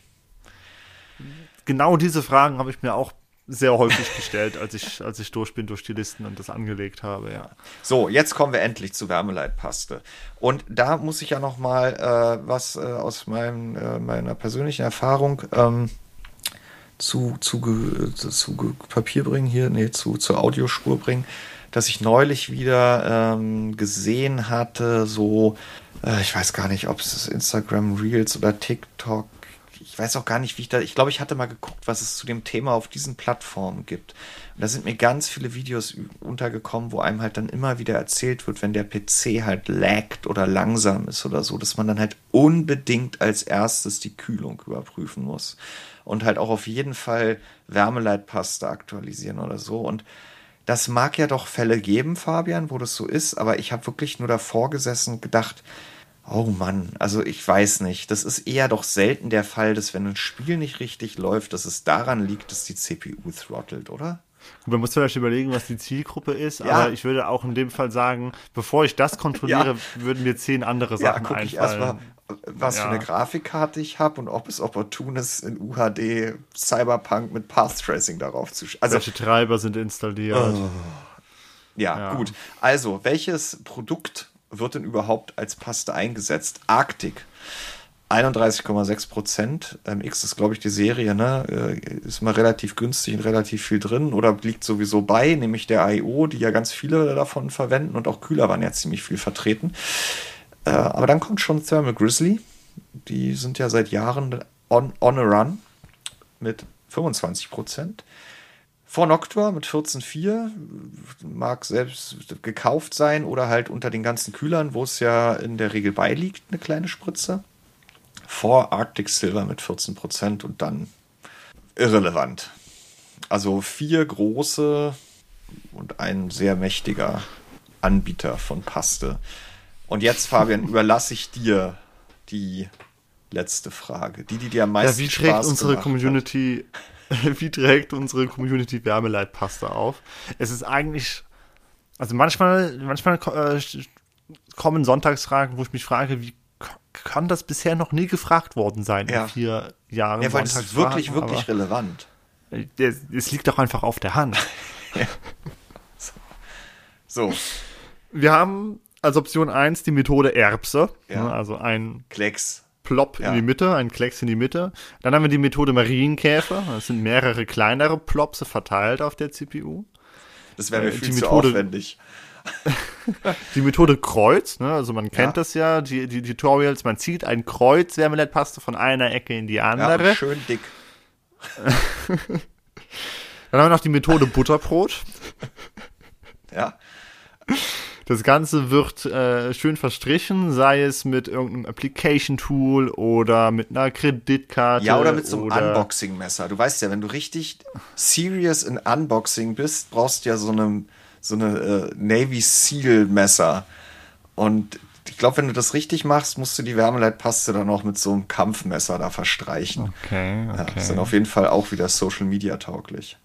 Genau diese Fragen habe ich mir auch sehr häufig gestellt, als ich, als ich durch bin durch die Listen und das angelegt habe, ja. So, jetzt kommen wir endlich zu Wärmeleitpaste. Und da muss ich ja noch mal äh, was äh, aus meinem, äh, meiner persönlichen Erfahrung ähm, zu, zu, zu, zu Papier bringen hier, nee, zu, zur Audiospur bringen, dass ich neulich wieder ähm, gesehen hatte, so, äh, ich weiß gar nicht, ob es Instagram Reels oder TikTok, ich weiß auch gar nicht, wie ich da, ich glaube, ich hatte mal geguckt, was es zu dem Thema auf diesen Plattformen gibt. Und da sind mir ganz viele Videos untergekommen, wo einem halt dann immer wieder erzählt wird, wenn der P C halt laggt oder langsam ist oder so, dass man dann halt unbedingt als erstes die Kühlung überprüfen muss. Und halt auch auf jeden Fall Wärmeleitpaste aktualisieren oder so. Und das mag ja doch Fälle geben, Fabian, wo das so ist, aber ich habe wirklich nur davor gesessen und gedacht, oh Mann, also ich weiß nicht. Das ist eher doch selten der Fall, dass wenn ein Spiel nicht richtig läuft, dass es daran liegt, dass die C P U throttelt, oder? Man muss vielleicht überlegen, was die Zielgruppe ist, ja. Aber ich würde auch in dem Fall sagen, bevor ich das kontrolliere, ja. würden mir zehn andere Sachen ja, guck einfallen. Ich erst mal, was ja. für eine Grafikkarte ich habe und ob es opportun ist, in U H D Cyberpunk mit Path Tracing darauf zu sch- also, welche Treiber sind installiert? Oh. Ja, ja, gut. Also, welches Produkt wird denn überhaupt als Paste eingesetzt? Arctic. einunddreißig Komma sechs Prozent. Ähm, X ist, glaube ich, die Serie, ne? Äh, ist mal relativ günstig und relativ viel drin oder liegt sowieso bei, nämlich der I O, die ja ganz viele davon verwenden und auch Kühler waren ja ziemlich viel vertreten. Äh, aber dann kommt schon Thermal Grizzly. Die sind ja seit Jahren on, on a run mit fünfundzwanzig Prozent. Vor Noctua mit vierzehn Komma vier mag selbst gekauft sein oder halt unter den ganzen Kühlern, wo es ja in der Regel beiliegt, eine kleine Spritze. Vor Arctic Silver mit vierzehn Prozent und dann irrelevant. Also vier große und ein sehr mächtiger Anbieter von Paste. Und jetzt, Fabian, überlasse ich dir die letzte Frage. Die, die dir am meisten ja, wie trägt Spaß unsere gemacht Community, hat. Wie trägt unsere Community Wärmeleitpaste auf? Es ist eigentlich, also manchmal, manchmal äh, kommen Sonntagsfragen, wo ich mich frage, wie kann das bisher noch nie gefragt worden sein ja. in vier Jahren? Ja, weil das ist wirklich, wirklich relevant. Es liegt doch einfach auf der Hand. ja. So. Wir haben als Option eins die Methode Erbse, ja. also ein Klecks. Plop ja. in die Mitte, ein Klecks in die Mitte. Dann haben wir die Methode Marienkäfer, das sind mehrere kleinere Plopse verteilt auf der C P U. Das wäre mir äh, viel die zu Methode, aufwendig. Die Methode Kreuz, ne? Also man kennt ja. das ja, die, die Tutorials, man zieht ein Kreuz Wärmeleitpaste von einer Ecke in die andere. Ja, schön dick. Dann haben wir noch die Methode Butterbrot. Ja. Das Ganze wird äh, schön verstrichen, sei es mit irgendeinem Application-Tool oder mit einer Kreditkarte. Ja, oder mit so einem oder Unboxing-Messer. Du weißt ja, wenn du richtig serious in Unboxing bist, brauchst du ja so eine, so eine äh, Navy Seal-Messer. Und ich glaube, wenn du das richtig machst, musst du die Wärmeleitpaste dann auch mit so einem Kampfmesser da verstreichen. Okay, okay. Ja, das ist dann auf jeden Fall auch wieder Social-Media-tauglich.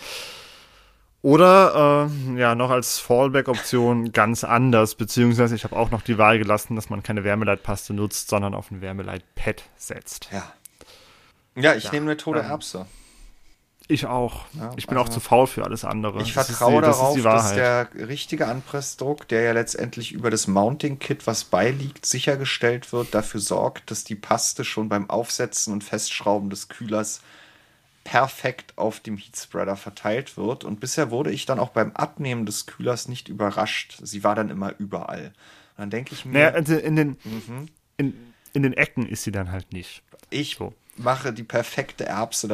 Oder äh, ja, noch als Fallback-Option ganz anders, beziehungsweise ich habe auch noch die Wahl gelassen, dass man keine Wärmeleitpaste nutzt, sondern auf ein Wärmeleitpad setzt. Ja, ja ich ja, nehme Methode ähm, Erbse. Ich auch. Ja, ich bin also auch zu faul für alles andere. Ich das vertraue die, das darauf, dass der richtige Anpressdruck, der ja letztendlich über das Mounting-Kit, was beiliegt, sichergestellt wird, dafür sorgt, dass die Paste schon beim Aufsetzen und Festschrauben des Kühlers perfekt auf dem Heatspreader verteilt wird. Und bisher wurde ich dann auch beim Abnehmen des Kühlers nicht überrascht. Sie war dann immer überall. Und dann denke ich mir... Naja, also in den, mhm. in, in den Ecken ist sie dann halt nicht. Ich so. mache die perfekte Erbse. Da ist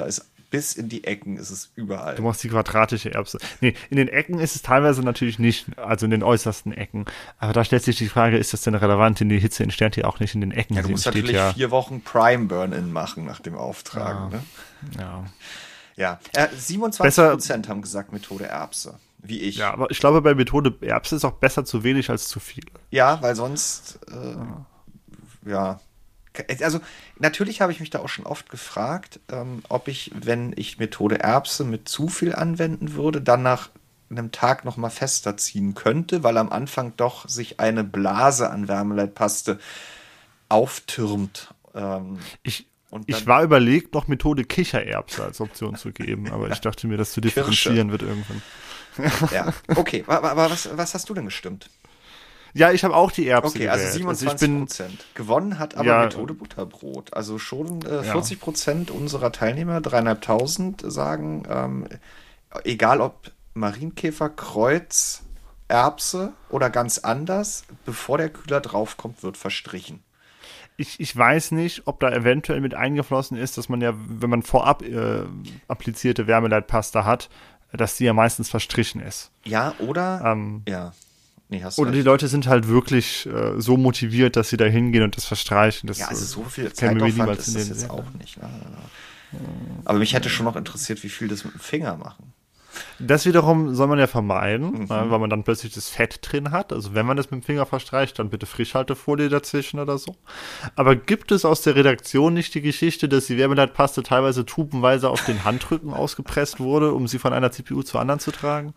bis in die Ecken ist es überall. Du machst die quadratische Erbse. Nee, in den Ecken ist es teilweise natürlich nicht, also in den äußersten Ecken. Aber da stellt sich die Frage, ist das denn relevant? Denn die Hitze entsteht ja auch nicht in den Ecken. Ja, du musst natürlich ja vier Wochen Prime Burn-In machen nach dem Auftragen. Ja. Ne? Ja. Ja, äh, siebenundzwanzig Prozent haben gesagt Methode Erbse, wie ich. Ja, aber ich glaube, bei Methode Erbse ist auch besser zu wenig als zu viel. Ja, weil sonst, äh, ja. Also natürlich habe ich mich da auch schon oft gefragt, ähm, ob ich, wenn ich Methode Erbse mit zu viel anwenden würde, dann nach einem Tag noch mal fester ziehen könnte, weil am Anfang doch sich eine Blase an Wärmeleitpaste auftürmt. Ähm, ich Und ich war überlegt, noch Methode Kichererbse als Option zu geben, aber ich dachte mir, das zu differenzieren wird irgendwann. Ja, okay. Aber, aber was, was hast du denn gestimmt? Ja, ich habe auch die Erbse Okay, gewählt. also siebenundzwanzig Prozent. Also gewonnen hat aber ja, Methode Butterbrot. Also schon äh, vierzig Prozent ja. unserer Teilnehmer, dreieinhalbtausend, sagen, ähm, egal ob Marienkäfer, Kreuz, Erbse oder ganz anders, bevor der Kühler draufkommt, wird verstrichen. Ich, ich weiß nicht, ob da eventuell mit eingeflossen ist, dass man ja, wenn man vorab äh, applizierte Wärmeleitpaste hat, dass die ja meistens verstrichen ist. Ja, oder? Ähm, ja. Nee, hast oder recht. die Leute sind halt wirklich äh, so motiviert, dass sie da hingehen und das verstreichen. Das, ja, also so viel Zeitaufwand ist das jetzt auch nicht. Ne? Aber mich hätte schon noch interessiert, wie viel das mit dem Finger machen. Das wiederum soll man ja vermeiden, Mhm. weil man dann plötzlich das Fett drin hat. Also wenn man das mit dem Finger verstreicht, dann bitte Frischhaltefolie dazwischen oder so. Aber gibt es aus der Redaktion nicht die Geschichte, dass die Wärmeleitpaste teilweise tubenweise auf den Handrücken ausgepresst wurde, um sie von einer C P U zur anderen zu tragen?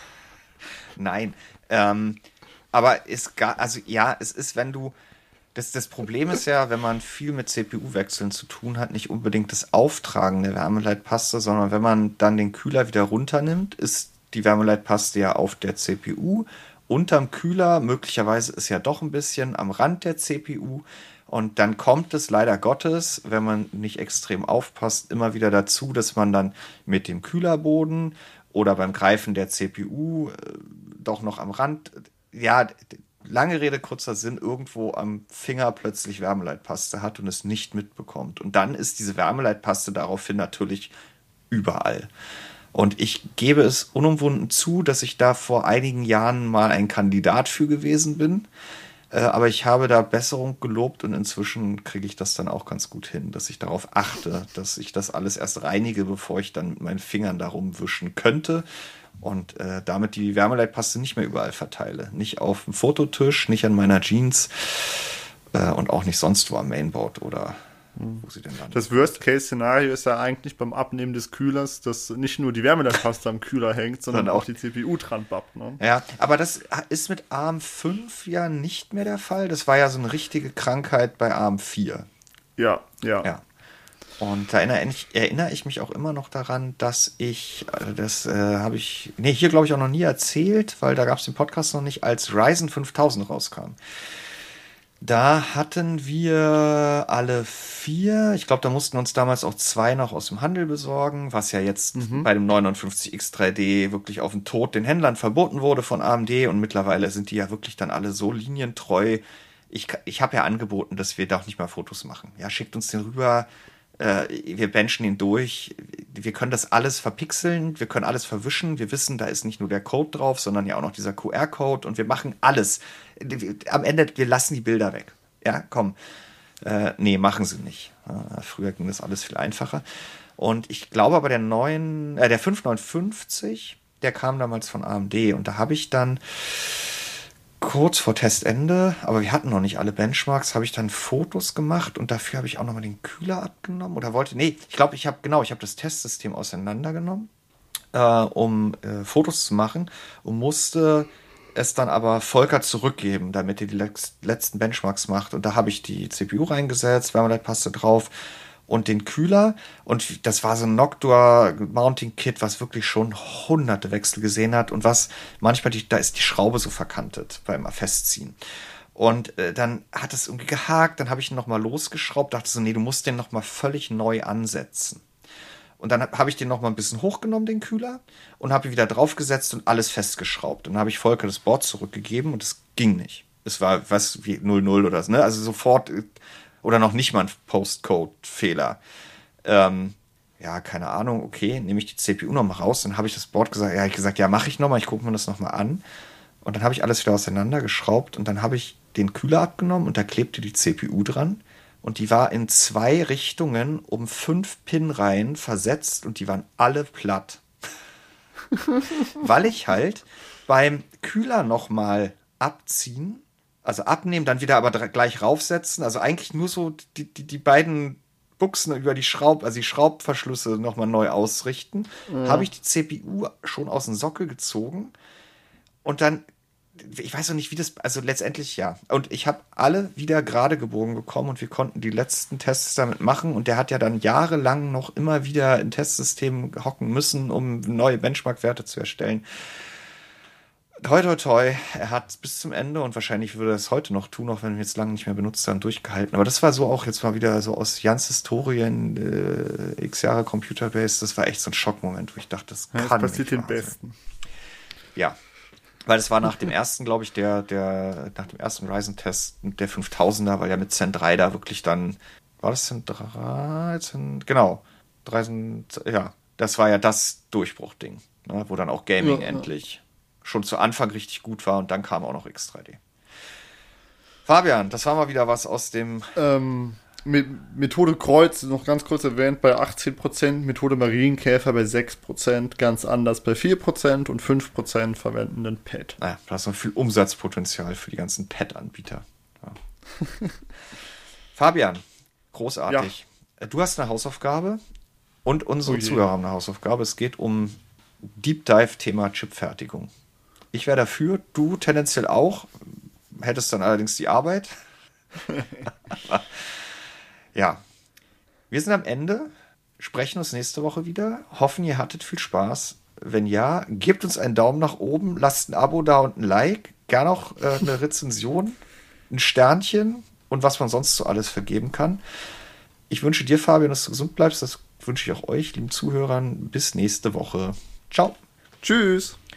Nein. Ähm, aber ist gar, also ja, es ist, wenn du, das, das Problem ist ja, wenn man viel mit C P U-Wechseln zu tun hat, nicht unbedingt das Auftragen der Wärmeleitpaste, sondern wenn man dann den Kühler wieder runternimmt, ist die Wärmeleitpaste ja auf der C P U. Unterm Kühler, möglicherweise ist ja doch ein bisschen am Rand der C P U. Und dann kommt es leider Gottes, wenn man nicht extrem aufpasst, immer wieder dazu, dass man dann mit dem Kühlerboden oder beim Greifen der C P U äh, doch noch am Rand, ja, lange Rede, kurzer Sinn, irgendwo am Finger plötzlich Wärmeleitpaste hat und es nicht mitbekommt. Und dann ist diese Wärmeleitpaste daraufhin natürlich überall. Und ich gebe es unumwunden zu, dass ich da vor einigen Jahren mal ein Kandidat für gewesen bin. Äh, aber ich habe da Besserung gelobt und inzwischen kriege ich das dann auch ganz gut hin, dass ich darauf achte, dass ich das alles erst reinige, bevor ich dann mit meinen Fingern darum wischen könnte. Und äh, damit die Wärmeleitpaste nicht mehr überall verteile. Nicht auf dem Fototisch, nicht an meiner Jeans äh, und auch nicht sonst wo am Mainboard oder wo sie denn landen. Das Worst-Case-Szenario ist ja eigentlich beim Abnehmen des Kühlers, dass nicht nur die Wärmeleitpaste am Kühler hängt, sondern auch die C P U dran bappt. Ne? Ja, aber das ist mit A R M fünf ja nicht mehr der Fall. Das war ja so eine richtige Krankheit bei A R M vier. Ja, ja. Ja. Und da erinnere ich, erinnere ich mich auch immer noch daran, dass ich, das äh, habe ich, nee, hier glaube ich auch noch nie erzählt, weil da gab es den Podcast noch nicht, als Ryzen fünftausend rauskam. Da hatten wir alle vier, ich glaube, da mussten uns damals auch zwei noch aus dem Handel besorgen, was ja jetzt mhm. bei dem neunundfünfzig X drei D wirklich auf den Tod den Händlern verboten wurde von A M D und mittlerweile sind die ja wirklich dann alle so linientreu. Ich, ich habe ja angeboten, dass wir da auch nicht mal Fotos machen. Ja, schickt uns den rüber. Wir benchen ihn durch, wir können das alles verpixeln, wir können alles verwischen, wir wissen, da ist nicht nur der Code drauf, sondern ja auch noch dieser Q R-Code und wir machen alles. Am Ende, wir lassen die Bilder weg. Ja, komm. Äh, nee, machen sie nicht. Äh, früher ging das alles viel einfacher. Und ich glaube aber der neuen, äh, der fünfhundertneunundfünfzig, der kam damals von A M D und da habe ich dann kurz vor Testende, aber wir hatten noch nicht alle Benchmarks, habe ich dann Fotos gemacht und dafür habe ich auch nochmal den Kühler abgenommen oder wollte, nee, ich glaube, ich habe, genau, ich habe das Testsystem auseinandergenommen, äh, um äh, Fotos zu machen und musste es dann aber Volker zurückgeben, damit er die lex- letzten Benchmarks macht und da habe ich die C P U reingesetzt, Wärmeleitpaste drauf und den Kühler und das war so ein Noctua Mounting Kit, was wirklich schon hunderte Wechsel gesehen hat und was manchmal, die, da ist die Schraube so verkantet beim Festziehen. Und äh, dann hat es irgendwie gehakt, dann habe ich ihn nochmal losgeschraubt, dachte so, nee, du musst den nochmal völlig neu ansetzen. Und dann habe ich den nochmal ein bisschen hochgenommen, den Kühler, und habe ihn wieder draufgesetzt und alles festgeschraubt. Und dann habe ich Volker das Board zurückgegeben und es ging nicht. Es war was wie null null oder so, ne? Also sofort... Oder noch nicht mal ein Postcode-Fehler. Ähm, ja, keine Ahnung, okay, nehme ich die C P U nochmal raus. Dann habe ich das Board gesagt, ja, ich gesagt, ja, mache ich nochmal, ich gucke mir das nochmal an. Und dann habe ich alles wieder auseinandergeschraubt und dann habe ich den Kühler abgenommen und da klebte die C P U dran. Und die war in zwei Richtungen um fünf Pinreihen versetzt und die waren alle platt. Weil ich halt beim Kühler nochmal abziehen, also abnehmen, dann wieder aber gleich raufsetzen, also eigentlich nur so die, die, die beiden Buchsen über die Schraub, also die Schraubverschlüsse nochmal neu ausrichten, ja. Habe ich die C P U schon aus dem Sockel gezogen und dann, ich weiß noch nicht, wie das, also letztendlich ja. Und ich habe alle wieder gerade gebogen bekommen und wir konnten die letzten Tests damit machen und der hat ja dann jahrelang noch immer wieder in Testsystemen hocken müssen, um neue Benchmark-Werte zu erstellen. Toi, toi, toi, er hat bis zum Ende und wahrscheinlich würde er es heute noch tun, auch wenn wir jetzt lange nicht mehr benutzt haben, durchgehalten. Aber das war so auch jetzt mal wieder so aus Jans Historien, äh, x Jahre Computerbase, das war echt so ein Schockmoment, wo ich dachte, das ja, kann das passiert nicht den Besten. Ja, weil es war nach dem ersten, glaube ich, der, der, nach dem ersten Ryzen-Test der fünftausender, weil ja mit Zen drei da wirklich dann, war das Zen drei? Zen, genau, Ryzen, ja, das war ja das Durchbruchding, ne, wo dann auch Gaming ja, endlich ja. schon zu Anfang richtig gut war und dann kam auch noch X drei D. Fabian, das war mal wieder was aus dem... Ähm, Methode Kreuz, noch ganz kurz erwähnt, bei achtzehn Prozent, Methode Marienkäfer bei sechs Prozent, ganz anders bei vier Prozent und fünf Prozent verwenden den Pad. Naja, da ist noch viel Umsatzpotenzial für die ganzen Pad-Anbieter. Ja. Fabian, großartig. Ja. Du hast eine Hausaufgabe und unsere oh Zuhörer haben eine Hausaufgabe. Es geht um Deep Dive-Thema Chipfertigung. Ich wäre dafür, du tendenziell auch, hättest dann allerdings die Arbeit. Ja, wir sind am Ende, sprechen uns nächste Woche wieder, hoffen, ihr hattet viel Spaß. Wenn ja, gebt uns einen Daumen nach oben, lasst ein Abo da und ein Like, gerne auch äh, eine Rezension, ein Sternchen und was man sonst so alles vergeben kann. Ich wünsche dir, Fabian, dass du gesund bleibst, das wünsche ich auch euch, lieben Zuhörern. Bis nächste Woche. Ciao. Tschüss.